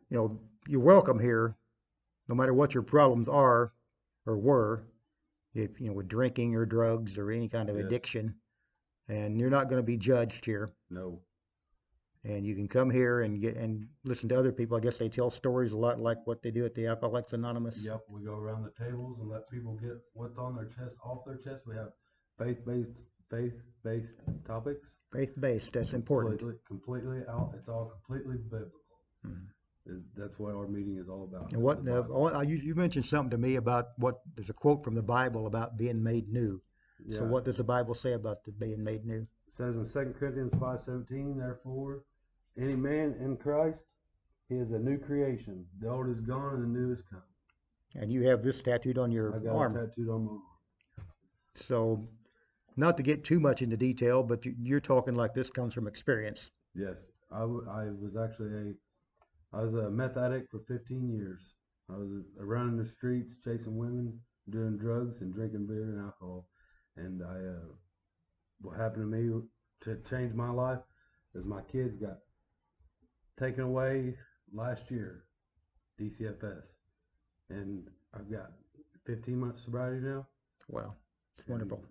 you're welcome here, no matter what your problems are or were, if with drinking or drugs or any kind of Yes. addiction, and you're not going to be judged here. No. And you can come here and listen to other people. I guess they tell stories a lot like what they do at the Alcoholics Anonymous. Yep, we go around the tables and let people get what's on their chest off their chest. We have faith-based topics. Faith-based, that's important. Completely out. It's all completely biblical. Mhm. That's what our meeting is all about. And you mentioned something to me about there's a quote from the Bible about being made new. Yeah. So what does the Bible say about the being made new? It says in 2 Corinthians 5:17, therefore, any man in Christ, he is a new creation. The old is gone and the new is come. And you have this tattooed on your I got arm. it tattooed on my arm. So, not to get too much into detail, but you're talking like this comes from experience. Yes, I was a meth addict for 15 years. I was around in the streets chasing women, doing drugs and drinking beer and alcohol. And what happened to me to change my life is my kids got taken away last year, DCFS. And I've got 15 months sobriety now. Wow, it's wonderful.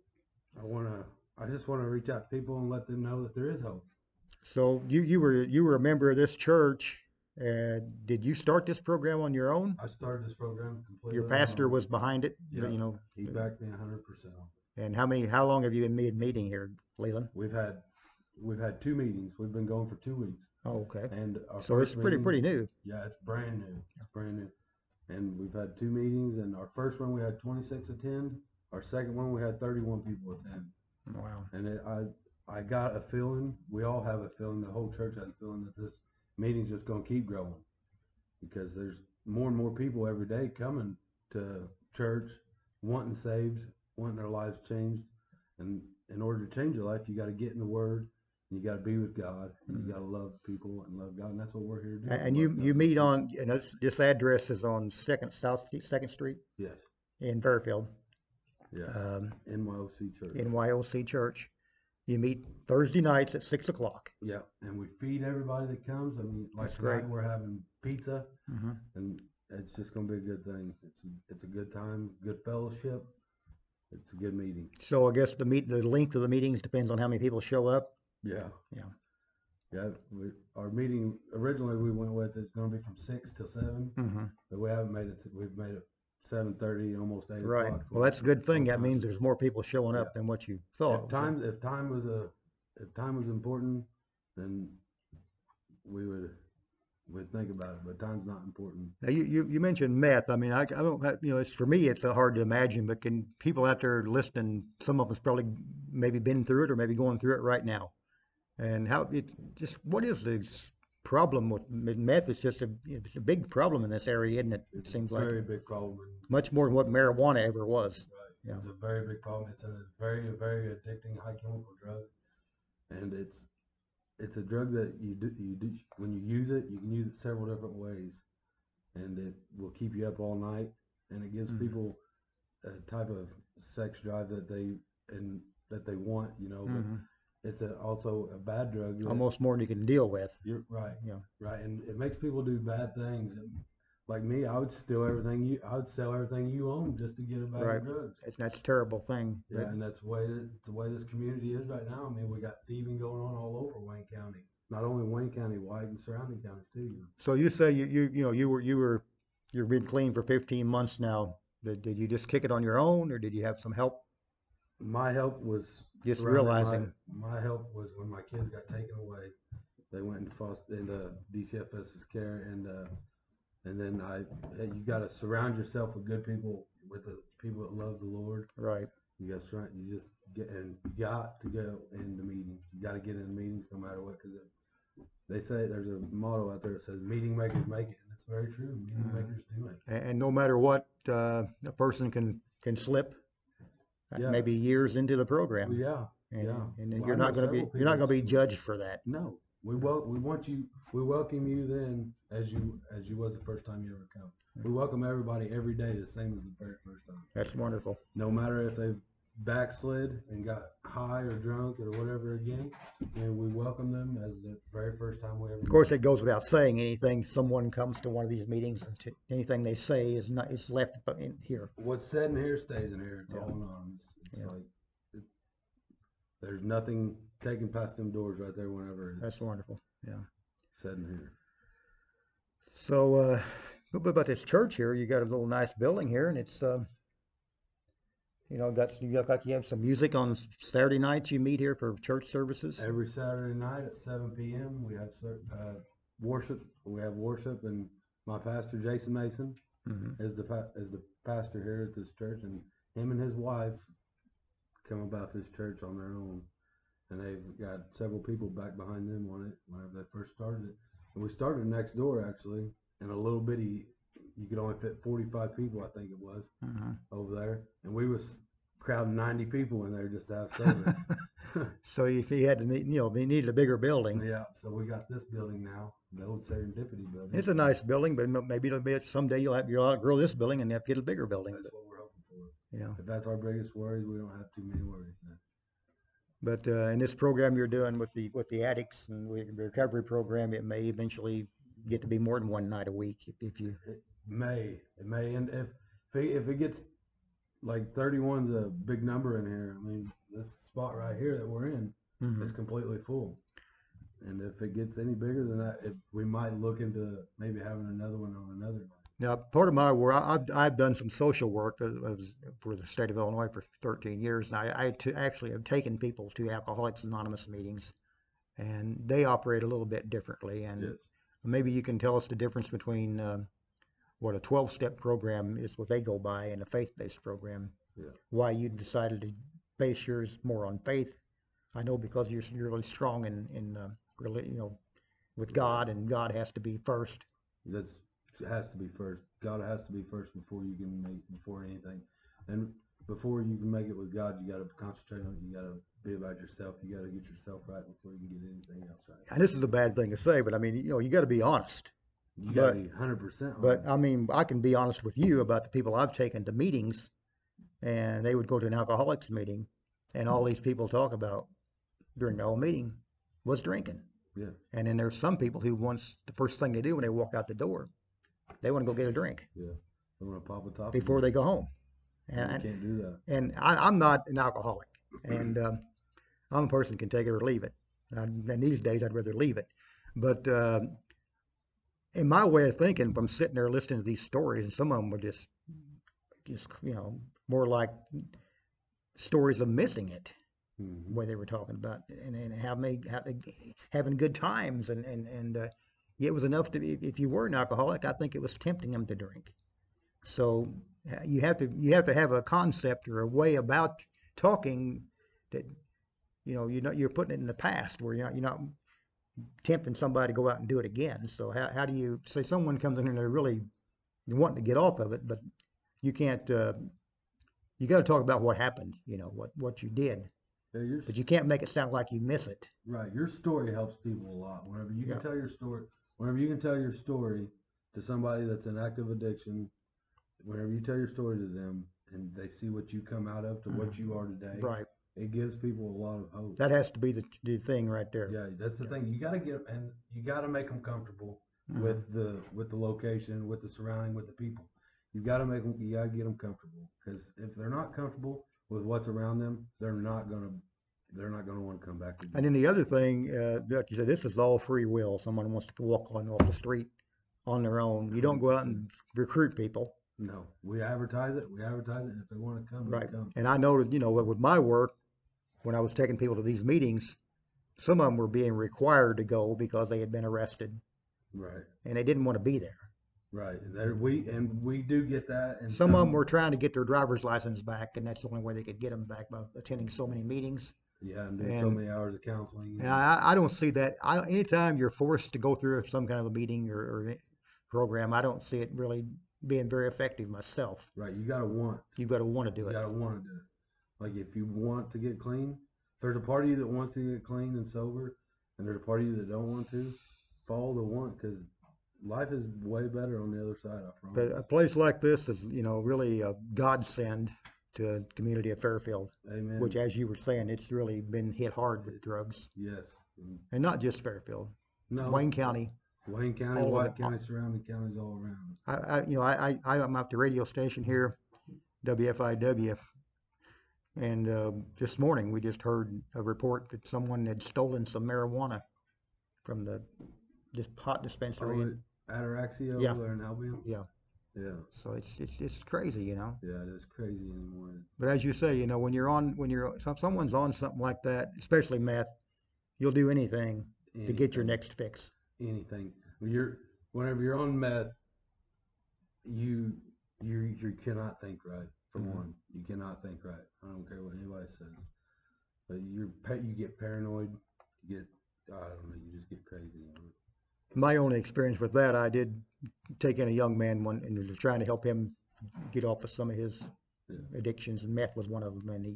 I just want to reach out to people and let them know that there is hope. So you were a member of this church. Did you start this program on your own? I started this program completely. Your pastor was behind it. Yeah, he backed me 100%. And how long have you been meeting here, Leland? We've had 2 meetings. We've been going for 2 weeks. Oh, okay. And so it's pretty new. Yeah, it's brand new. It's brand new. And we've had 2 meetings. And our first one we had 26 attend. Our second one we had 31 people attend. Wow. And I got a feeling. We all have a feeling. The whole church has a feeling that this meeting's just going to keep growing, because there's more and more people every day coming to church, wanting saved, wanting their lives changed. And in order to change your life, you got to get in the Word, and you got to be with God, and you got to love people and love God, and that's what we're here to do. And you meet on, this address is on South 2nd Street? Yes. In Fairfield. Yeah. NYOC Church. NYOC Church. You meet Thursday nights at 6 o'clock. Yeah, and we feed everybody that comes. I mean, like That's tonight great. we're having pizza, Mm-hmm. and it's just going to be a good thing. It's a good time, good fellowship. It's a good meeting. So I guess the length of the meetings depends on how many people show up. Yeah. Yeah. Yeah. Our meeting originally we went with is going to be from 6 till 7, Mm-hmm. but we haven't made it. We've made it 7:30, almost 8 Right. o'clock. Well, that's a good thing. That means there's more people showing up than what you thought. If time was important, then we'd think about it. But time's not important. Now you mentioned meth. I mean, I don't have, it's for me it's hard to imagine. But can people out there listening? Some of us probably maybe been through it or maybe going through it right now. And what is the problem with meth? It's just it's a big problem in this area, isn't it? It seems like a very big problem. Much more than what marijuana ever was. Right. Yeah. It's a very big problem. It's a very, very addicting, high chemical drug, and it's a drug that you do when you use it, you can use it several different ways, and it will keep you up all night, and it gives people a type of sex drive that they want, Mm-hmm. But it's also a bad drug. Almost more than you can deal with. You're right. Yeah. Right, and it makes people do bad things. And like me, I would sell everything you own just to get a bag of drugs. That's a terrible thing. Yeah, and that's the way this community is right now. I mean, we got thieving going on all over Wayne County. Not only Wayne County, White and surrounding counties too. So you say you've been clean for 15 months now. Did you just kick it on your own, or did you have some help? My help was just realizing. My help was when my kids got taken away. They went into DCFS's care, and then you got to surround yourself with good people, with the people that love the Lord. Right. You got to go into meetings. You got to get into meetings no matter what, because they say there's a motto out there that says "Meeting makers make it," and it's very true. Meeting makers do make it. And no matter what, a person can slip. Yeah. Maybe years into the program. Yeah. And you're not going to be judged for that. No. We welcome you then as you was the first time you ever come. We welcome everybody every day the same as the very first time. That's wonderful. No matter if they've backslid and got high or drunk or whatever again, and we welcome them as the very first time we ever. Of course, it goes without saying, anything someone comes to one of these meetings, and anything they say is left in here. What's said in here stays in here. It's Yeah. all anonymous. It's Yeah. like there's nothing taken past them doors right there whenever it's That's wonderful. Yeah. said in here. So, a little bit about this church here. You got a little nice building here, and it's, you know, you look like you have some music on Saturday nights. You meet here for church services. Every Saturday night at 7 p.m. we have worship. We have worship, and my pastor Jason Mason Mm-hmm. is the pastor here at this church, and him and his wife come about this church on their own, and they've got several people back behind them on it whenever they first started it. And we started next door actually, in a little bitty. You could only fit 45 people, I think it was, over there, and we was crowding 90 people in there just to have service. So if he had to, you know, they needed a bigger building. Yeah, so we got this building now, the old Serendipity building. It's a nice building, but maybe it'll be someday you'll outgrow this building and have to get a bigger building. That's But, what we're hoping for. yeah. If that's our biggest worries, we don't have too many worries then. But in this program you're doing with the addicts and with the recovery program, it may eventually get to be more than one night a week if you. It may, and if it gets like 31's a big number in here. I mean, this spot right here that we're in Mhm. is completely full. And if it gets any bigger than that, we might look into maybe having another one on another night. Now, part of my work, I've done some social work for the state of Illinois for 13 years, and I actually have taken people to Alcoholics Anonymous meetings, and they operate a little bit differently. And Yes. maybe you can tell us the difference between what a 12-step program is, what they go by, and a faith-based program. Yeah. Why you decided to base yours more on faith? I know because you're really strong in really, you know, with God, and God has to be first. It has to be first. God has to be first before you can before anything. And before you can make it with God, you got to concentrate on it. You got to be about yourself. You got to get yourself right before you can get anything else right. And this is a bad thing to say, but I mean, you know, you got to be honest. You got to be 100%. But I mean, I can be honest with you about the people I've taken to meetings, and they would go to an alcoholics meeting, and all these people talk about during the whole meeting was drinking. Yeah. And then there's some people who the first thing they do when they walk out the door, they want to go get a drink Yeah. They want to pop a top before they go home. You can't do that. And I'm not an alcoholic, and I'm a person who can take it or leave it. And these days, I'd rather leave it. But in my way of thinking, from sitting there listening to these stories, and some of them were just you know, more like stories of missing it, Mhm. where they were talking about and having good times, and it was enough to be, if you were an alcoholic, I think it was tempting them to drink. So you have to have a concept or a way about talking that, you know, you're putting it in the past where you're not tempting somebody to go out and do it again. So how do you say someone comes in here and they're really wanting to get off of it, but you can't, you got to talk about what happened, you know, what you did, Yeah, but you can't make it sound like you miss it. right. Your story helps people a lot. Whenever you can Yeah. tell your story, whenever you can tell your story to somebody that's in active addiction, whenever you tell your story to them and they see what you come out of to what you are today, Right. it gives people a lot of hope. That has to be the thing right there. Yeah, that's the thing. You got to you got to make them comfortable Mhm. with the location, with the surrounding, with the people. You got to get them comfortable, because if they're not comfortable with what's around them, they're not gonna want to come back again. And then the other thing, like you said, this is all free will. Someone wants to walk on off the street on their own. You don't go out and recruit people. No, we advertise it, and if they want to come, Right. they come. And I know that, you know, with my work, when I was taking people to these meetings, some of them were being required to go because they had been arrested Right, and they didn't want to be there. right. And we do get that. And Some of them were trying to get their driver's license back, and that's the only way they could get them back, by attending so many meetings. Yeah, and doing so and- many hours of counseling. And I don't see that. Anytime you're forced to go through some kind of a meeting or program, I don't see it really being very effective myself. Right, you gotta want. You've got to want to do You it. gotta want to do it. Like, if you want to get clean, if there's a part of you that wants to get clean and sober, and there's a part of you that don't want to, follow the want, because life is way better on the other side, I promise. But a place like this is, you know, really a godsend community of Fairfield, Amen. which, as you were saying, it's really been hit hard with drugs, Yes. and not just Fairfield, No. Wayne County. Wayne County, all of White it. County, surrounding counties all around. I'm at the radio station here, WFIW, and this morning we just heard a report that someone had stolen some marijuana from this pot dispensary. Ataraxia Yeah. over there in Albion. Yeah. Yeah. So it's crazy, you know. Yeah, it is crazy anymore. But as you say, you know, someone's on something like that, especially meth, you'll do anything to get your next fix. Anything. Whenever you're on meth, you cannot think right. For Mhm. one, you cannot think right. I don't care what anybody says. But you get paranoid. You get, I don't know, you just get crazy. You know? My only experience with that, I did take in a young man and was trying to help him get off of some of his Yeah. addictions, and meth was one of them. And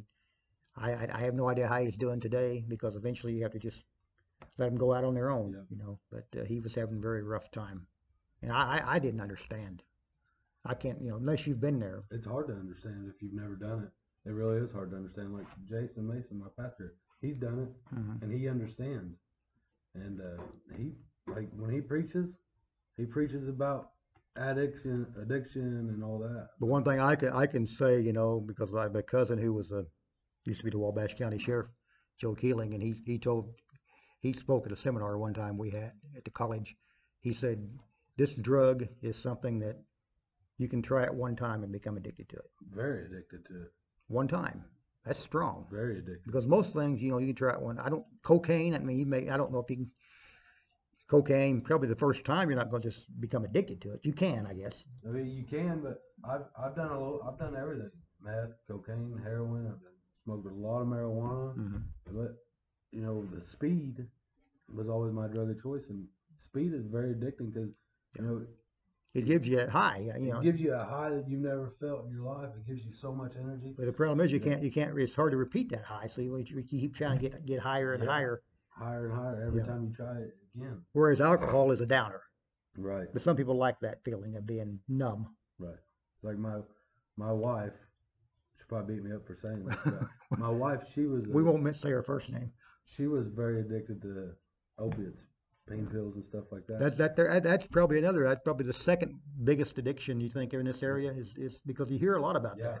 I have no idea how he's doing today, because eventually you have to just let them go out on their own, Yeah. you know. But he was having a very rough time, and I didn't understand. I can't, you know, unless you've been there. It's hard to understand if you've never done it. It really is hard to understand. Like Jason Mason, my pastor, he's done it Mhm. and he understands. And he, like, when he preaches about addiction, and all that. But one thing I can say, you know, because I have a cousin who used to be the Wabash County Sheriff, Joe Keeling, and he spoke at a seminar one time we had at the college. He said, this drug is something that you can try it one time and become addicted to it. Very addicted to it. One time. That's strong. Very addicted. Because most things, you know, you can try it one. Cocaine, I mean, I don't know if you can, cocaine, probably the first time you're not going to just become addicted to it. You can, I guess. I mean, you can, but I've done everything. Meth, cocaine, heroin. I've smoked a lot of marijuana. Mhm. But, you know, the speed was always my drug of choice. And speed is very addicting because, you know, It gives you a high, you know. it gives you a high that you've never felt in your life. It gives you so much energy. But the problem is you Yeah. can't. It's hard to repeat that high. So you keep trying to get higher and Yeah. higher. Higher and higher every Yeah. time you try it again. Whereas alcohol is a downer. Right. But some people like that feeling of being numb. Right. Like my wife, she probably beat me up for saying this, but my wife, she was We won't say her first name. she was very addicted to opiates, pain pills and stuff like that. That's probably the second biggest addiction you think in this area is because you hear a lot about Yeah. that.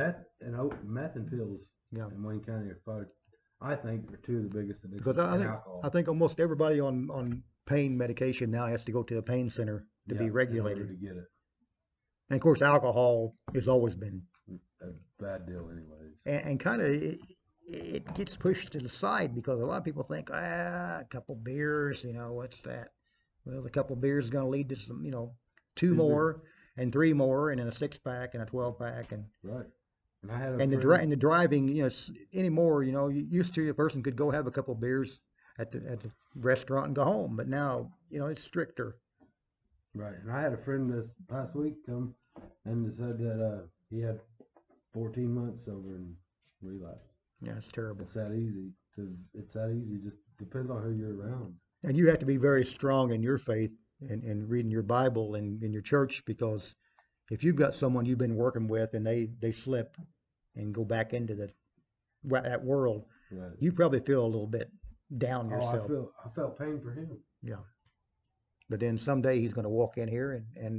Meth and pills Yeah. in Wayne County are probably, I think, are two of the biggest addictions. Because and alcohol. I think almost everybody on pain medication now has to go to a pain center to Yeah, be in regulated. order to get it. And of course, alcohol has always been, A bad deal anyways. and kind of it gets pushed to the side because a lot of people think, a couple beers, you know, what's that? Well, a couple beers is going to lead to some, you know, two Two more and three more, and then a 6-pack and a 12-pack, and Right. And I had a and friend, the driving, you know, anymore, you know, used to a person could go have a couple beers at the restaurant and go home, but now, you know, it's stricter. Right. And I had a friend this past week come and said that he had 14 months sober and relapsed. Yeah, it's terrible. It's that easy. It's that easy. Just depends on who you're around. And you have to be very strong in your faith and reading your Bible and in your church, because if you've got someone you've been working with and they slip and go back into that world, Right. you probably feel a little bit down yourself. I felt pain for him. Yeah. But then someday he's going to walk in here and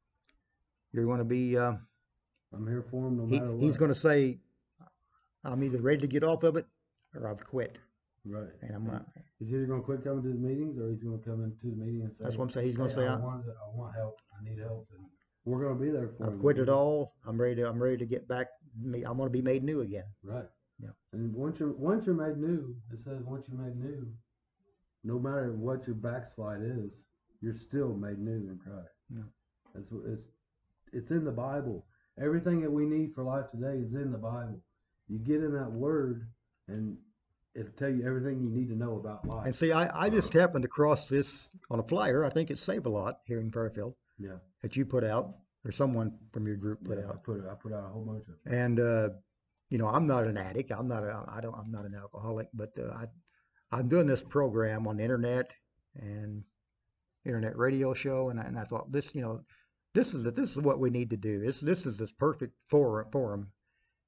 you're going to be, I'm here for him no matter what. he's going to say, I'm either ready to get off of it or I've quit. Right. And I'm not. He's either going to quit coming to the meetings or he's going to come into the meeting and say, That's what I'm saying. He's going to "Hey, say, I want help. I need help. And we're going to be there for him. I've quit it all. I'm ready to get back. I'm going to be made new again. Right. Yeah. And once you're made new, it says once you're made new, no matter what your backslide is, you're still made new in Christ. Yeah. It's in the Bible. Everything that we need for life today is in the Bible. You get in that word and it'll tell you everything you need to know about life. And see, I just happened to cross this on a flyer. I think it's Save a Lot here in Fairfield Yeah. that you put out, or someone from your group put Yeah, out. I put out a whole bunch of them. And you know, I'm not an addict. I'm not an alcoholic, but I'm doing this program on the internet and internet radio show, and I thought this is what we need to do. This is this perfect forum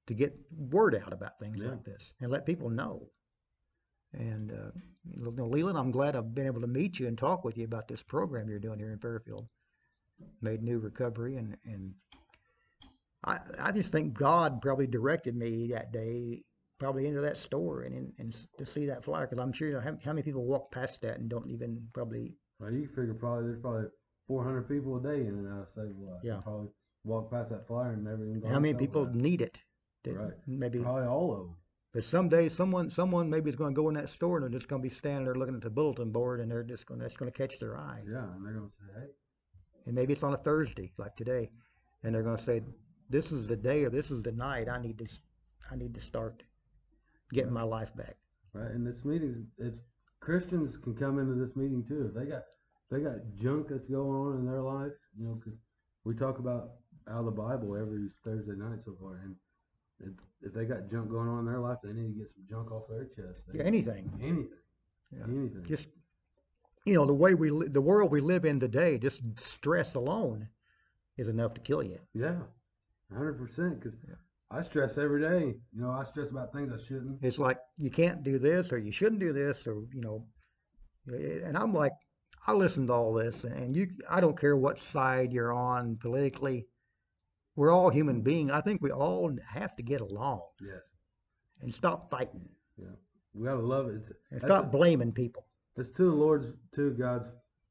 to get word out about things Yeah. like this and let people know. And Leland, I'm glad I've been able to meet you and talk with you about this program you're doing here in Fairfield. Made New Recovery, and I just think God probably directed me that day, probably into that store and to see that flyer, because I'm sure how many people walk past that and don't even probably. Well, you figure there's probably 400 people a day in and out of Save-A-Lot. Yeah. Probably walk past that flyer and never even. How many people need it? That Right. Maybe. Probably all of them. But someday someone maybe is going to go in that store and they're just going to be standing there looking at the bulletin board, and that's going to catch their eye. Yeah, and they're gonna say, hey. And maybe it's on a Thursday like today, and they're going to say, this is the day or this is the night I need to start getting my life back. Right, and this meeting, it's Christians can come into this meeting too. If they got junk that's going on in their life, because we talk about out of the Bible every Thursday night so far, and if they got junk going on in their life, they need to get some junk off their chest. Yeah, anything. Yeah. Anything. Just the way the world we live in today, just stress alone is enough to kill you. Yeah, 100%. Because I stress every day. I stress about things I shouldn't. It's like you can't do this or you shouldn't do this, or and I'm like, I listen to all this, and I don't care what side you're on politically. We're all human beings. I think we all have to get along. Yes. And stop fighting. Yeah. We gotta love it. And stop blaming people. That's two God's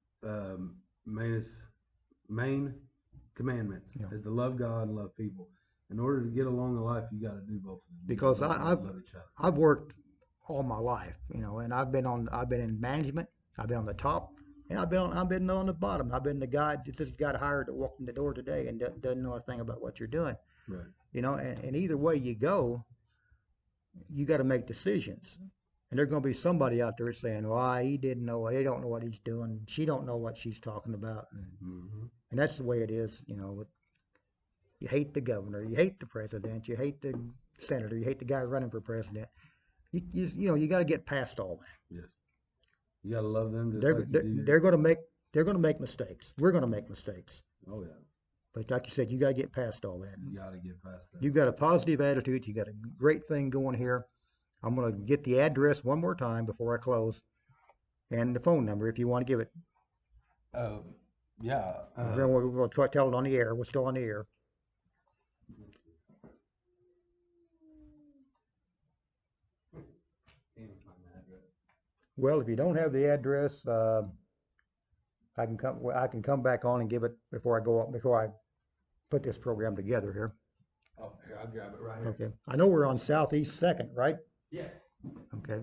main commandments is to love God and love people. In order to get along in life, you got to do both of them. Because love each other. I've worked all my life, and I've been in management. I've been on the top, and I've been on the bottom. I've been the guy that just got hired to walk in the door today and doesn't know a thing about what you're doing. Right. And either way you go, you got to make decisions. And there's going to be somebody out there saying, "Well, he didn't know. They don't know what he's doing. She don't know what she's talking about." And that's the way it is. You hate the governor, you hate the president, you hate the senator, you hate the guy running for president. You got to get past all that. Yes. You got to love them. They're going to make mistakes. We're going to make mistakes. Oh yeah. But like you said, you got to get past all that. You got to get past that. You've got a positive attitude. You got a great thing going here. I'm going to get the address one more time before I close, and the phone number if you want to give it. Yeah. We'll tell it on the air. We're still on the air. Well, if you don't have the address, I can come back on and give it before I put this program together here. Oh, here, I'll grab it right here. Okay. I know we're on Southeast 2nd, right? Yes. Okay.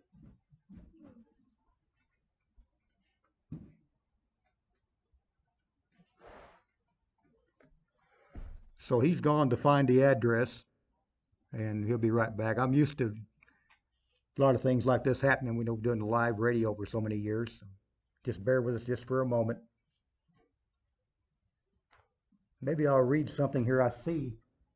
So he's gone to find the address, and he'll be right back. I'm used to a lot of things like this happening. We know doing the live radio for so many years. So just bear with us just for a moment. Maybe I'll read something here I see.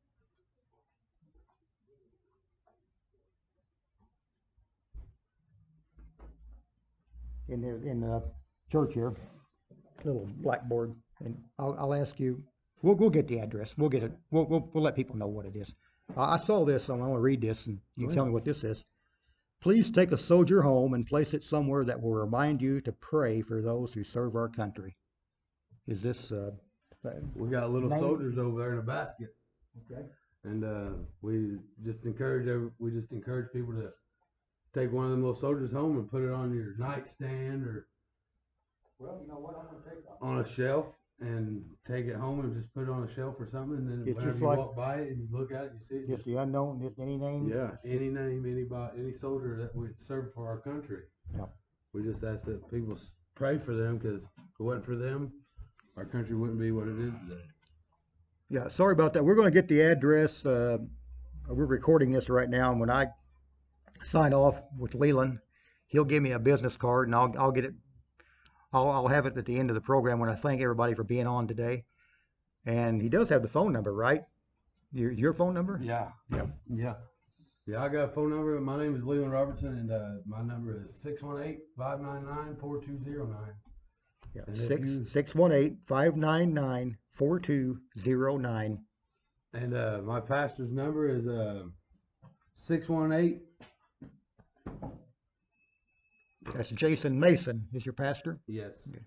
In the church here, little blackboard, and I'll ask you. We'll get the address. We'll get it. We'll let people know what it is. I saw this, so I want to read this, and you tell me what this is. Please take a soldier home and place it somewhere that will remind you to pray for those who serve our country. Is this? We got little soldiers over there in a basket. Okay. And we just encourage people to take one of them little soldiers home and put it on your nightstand or Well, you know what? I'm going to take that. on a shelf and take it home and just put it on a shelf or something. And then It's whenever just you like- walk by it and you look at it, you see it. Just the unknown. Just any name. Yeah, any name, anybody, any soldier that we serve for our country. Yeah. We just ask that people pray for them, because if it wasn't for them, our country wouldn't be what it is today. Yeah. Sorry about that. We're going to get the address. We're recording this right now, and when I sign off with Leland, he'll give me a business card, and I'll get it. I'll have it at the end of the program when I thank everybody for being on today. And he does have the phone number, right? Your phone number? Yeah. Yep. Yeah. Yeah, I got a phone number. My name is Leland Robertson, and my number is 618-599-4209. Yeah. And if you- 618-599-4209. And my pastor's number is 618. That's Jason Mason is your pastor. Yes. Okay.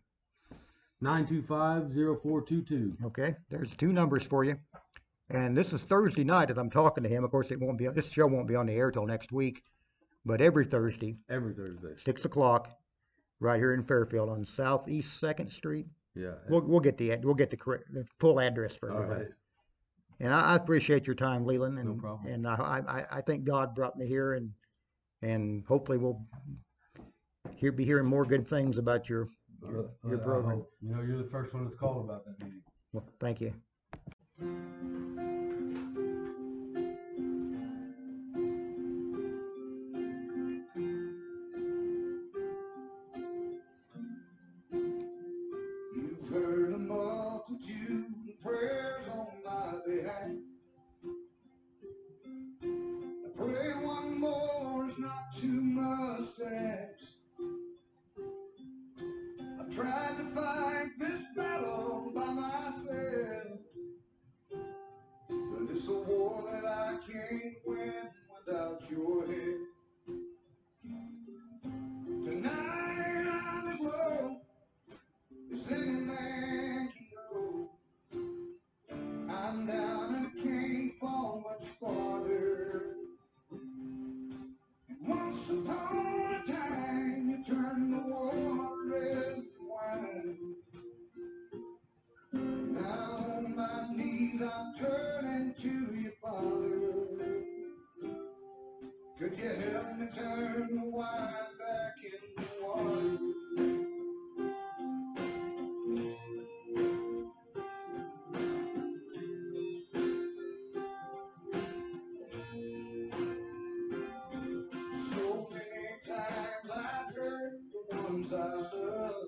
925-0422. Okay, there's 2 numbers for you. And this is Thursday night as I'm talking to him. Of course, this show won't be on the air till next week, but every Thursday, Every Thursday. 6 o'clock, right here in Fairfield on Southeast 2nd Street. Yeah. We'll get the full address for All everybody. right. And I appreciate your time, Leland. And, No problem. And I think God brought me here, and hopefully we'll be hearing more good things about your I program. hope. You know, you're the first one that's called about that meeting. Well, thank you. You've heard a multitude of prayers on my behalf. I pray one more is not too much to ask. I've tried to fight this battle by myself, but it's a war that I can't win without your help. Tonight I'm as low as any man can go. I'm down and can't fall much farther. And once upon a time you turned the water red and wine. Now on my knees I'm turning to you, Father. Could you help me turn the wine back into water? So many times I've hurt the ones I love.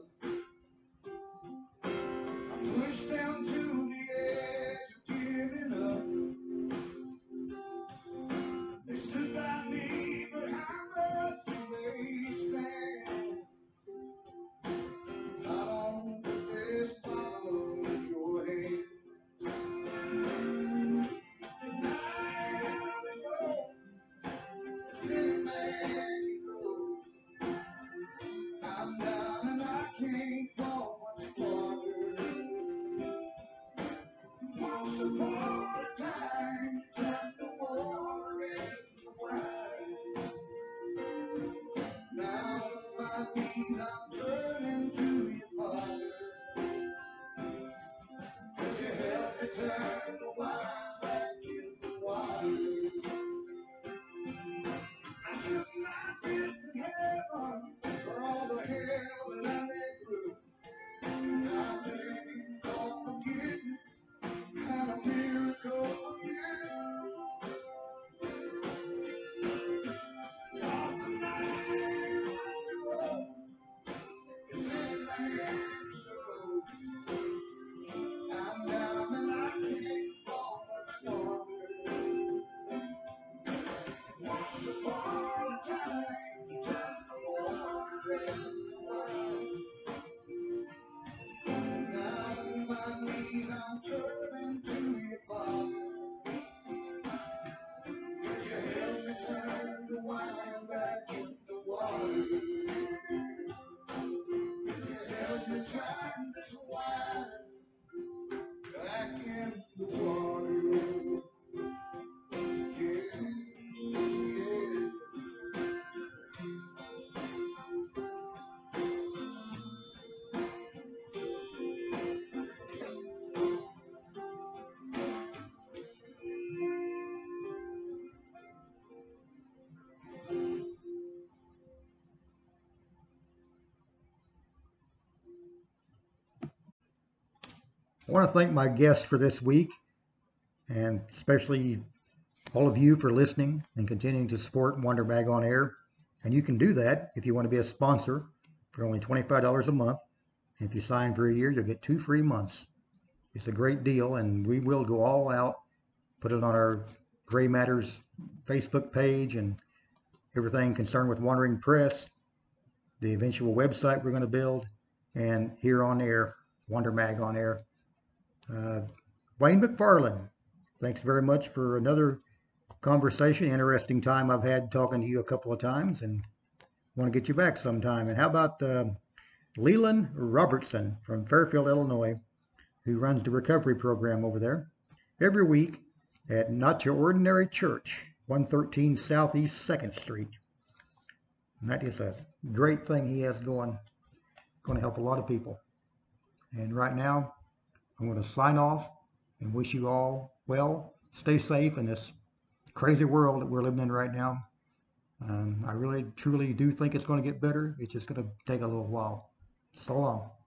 I pushed them to the edge of giving up. They stood by me, but how much do they stand? If I don't put this bottle in your hands. Tonight I'm as low as any man can go. I'm down and I can't fall much farther. Once upon a time, you turned the water into wine. Now on my knees I'm turning to you, Father. Could you help me turn the wine back into water? I should not miss in heaven for all the hell that I've been through. I'm begging for forgiveness and a miracle from you. 'Cause tonight I'm as low as any man can go. I'm down and I can't fall much farther. Once upon a time, you turned the water red into wine. Now on my knees I'm turning to you, Father. Could you help me turn the wine back into water? Could you help me turn this wine back into water? Yeah, yeah. I want to thank my guests for this week, and especially all of you for listening and continuing to support Wonder Mag on Air. And you can do that if you want to be a sponsor for only $25 a month. And if you sign for a year, you'll get 2 free months. It's a great deal, and we will go all out, put it on our Gray Matters Facebook page and everything concerned with Wandering Press, the eventual website we're going to build, and here on air, Wonder Mag on Air. Wayne McFarland, thanks very much for another conversation. Interesting time I've had talking to you a couple of times, and want to get you back sometime. And how about Leland Robertson from Fairfield, Illinois, who runs the recovery program over there every week at Not Your Ordinary Church, 113 Southeast 2nd Street. And that is a great thing he has going to help a lot of people. And right now, I'm going to sign off and wish you all well. Stay safe in this crazy world that we're living in right now. I really, truly do think it's going to get better. It's just going to take a little while. So long.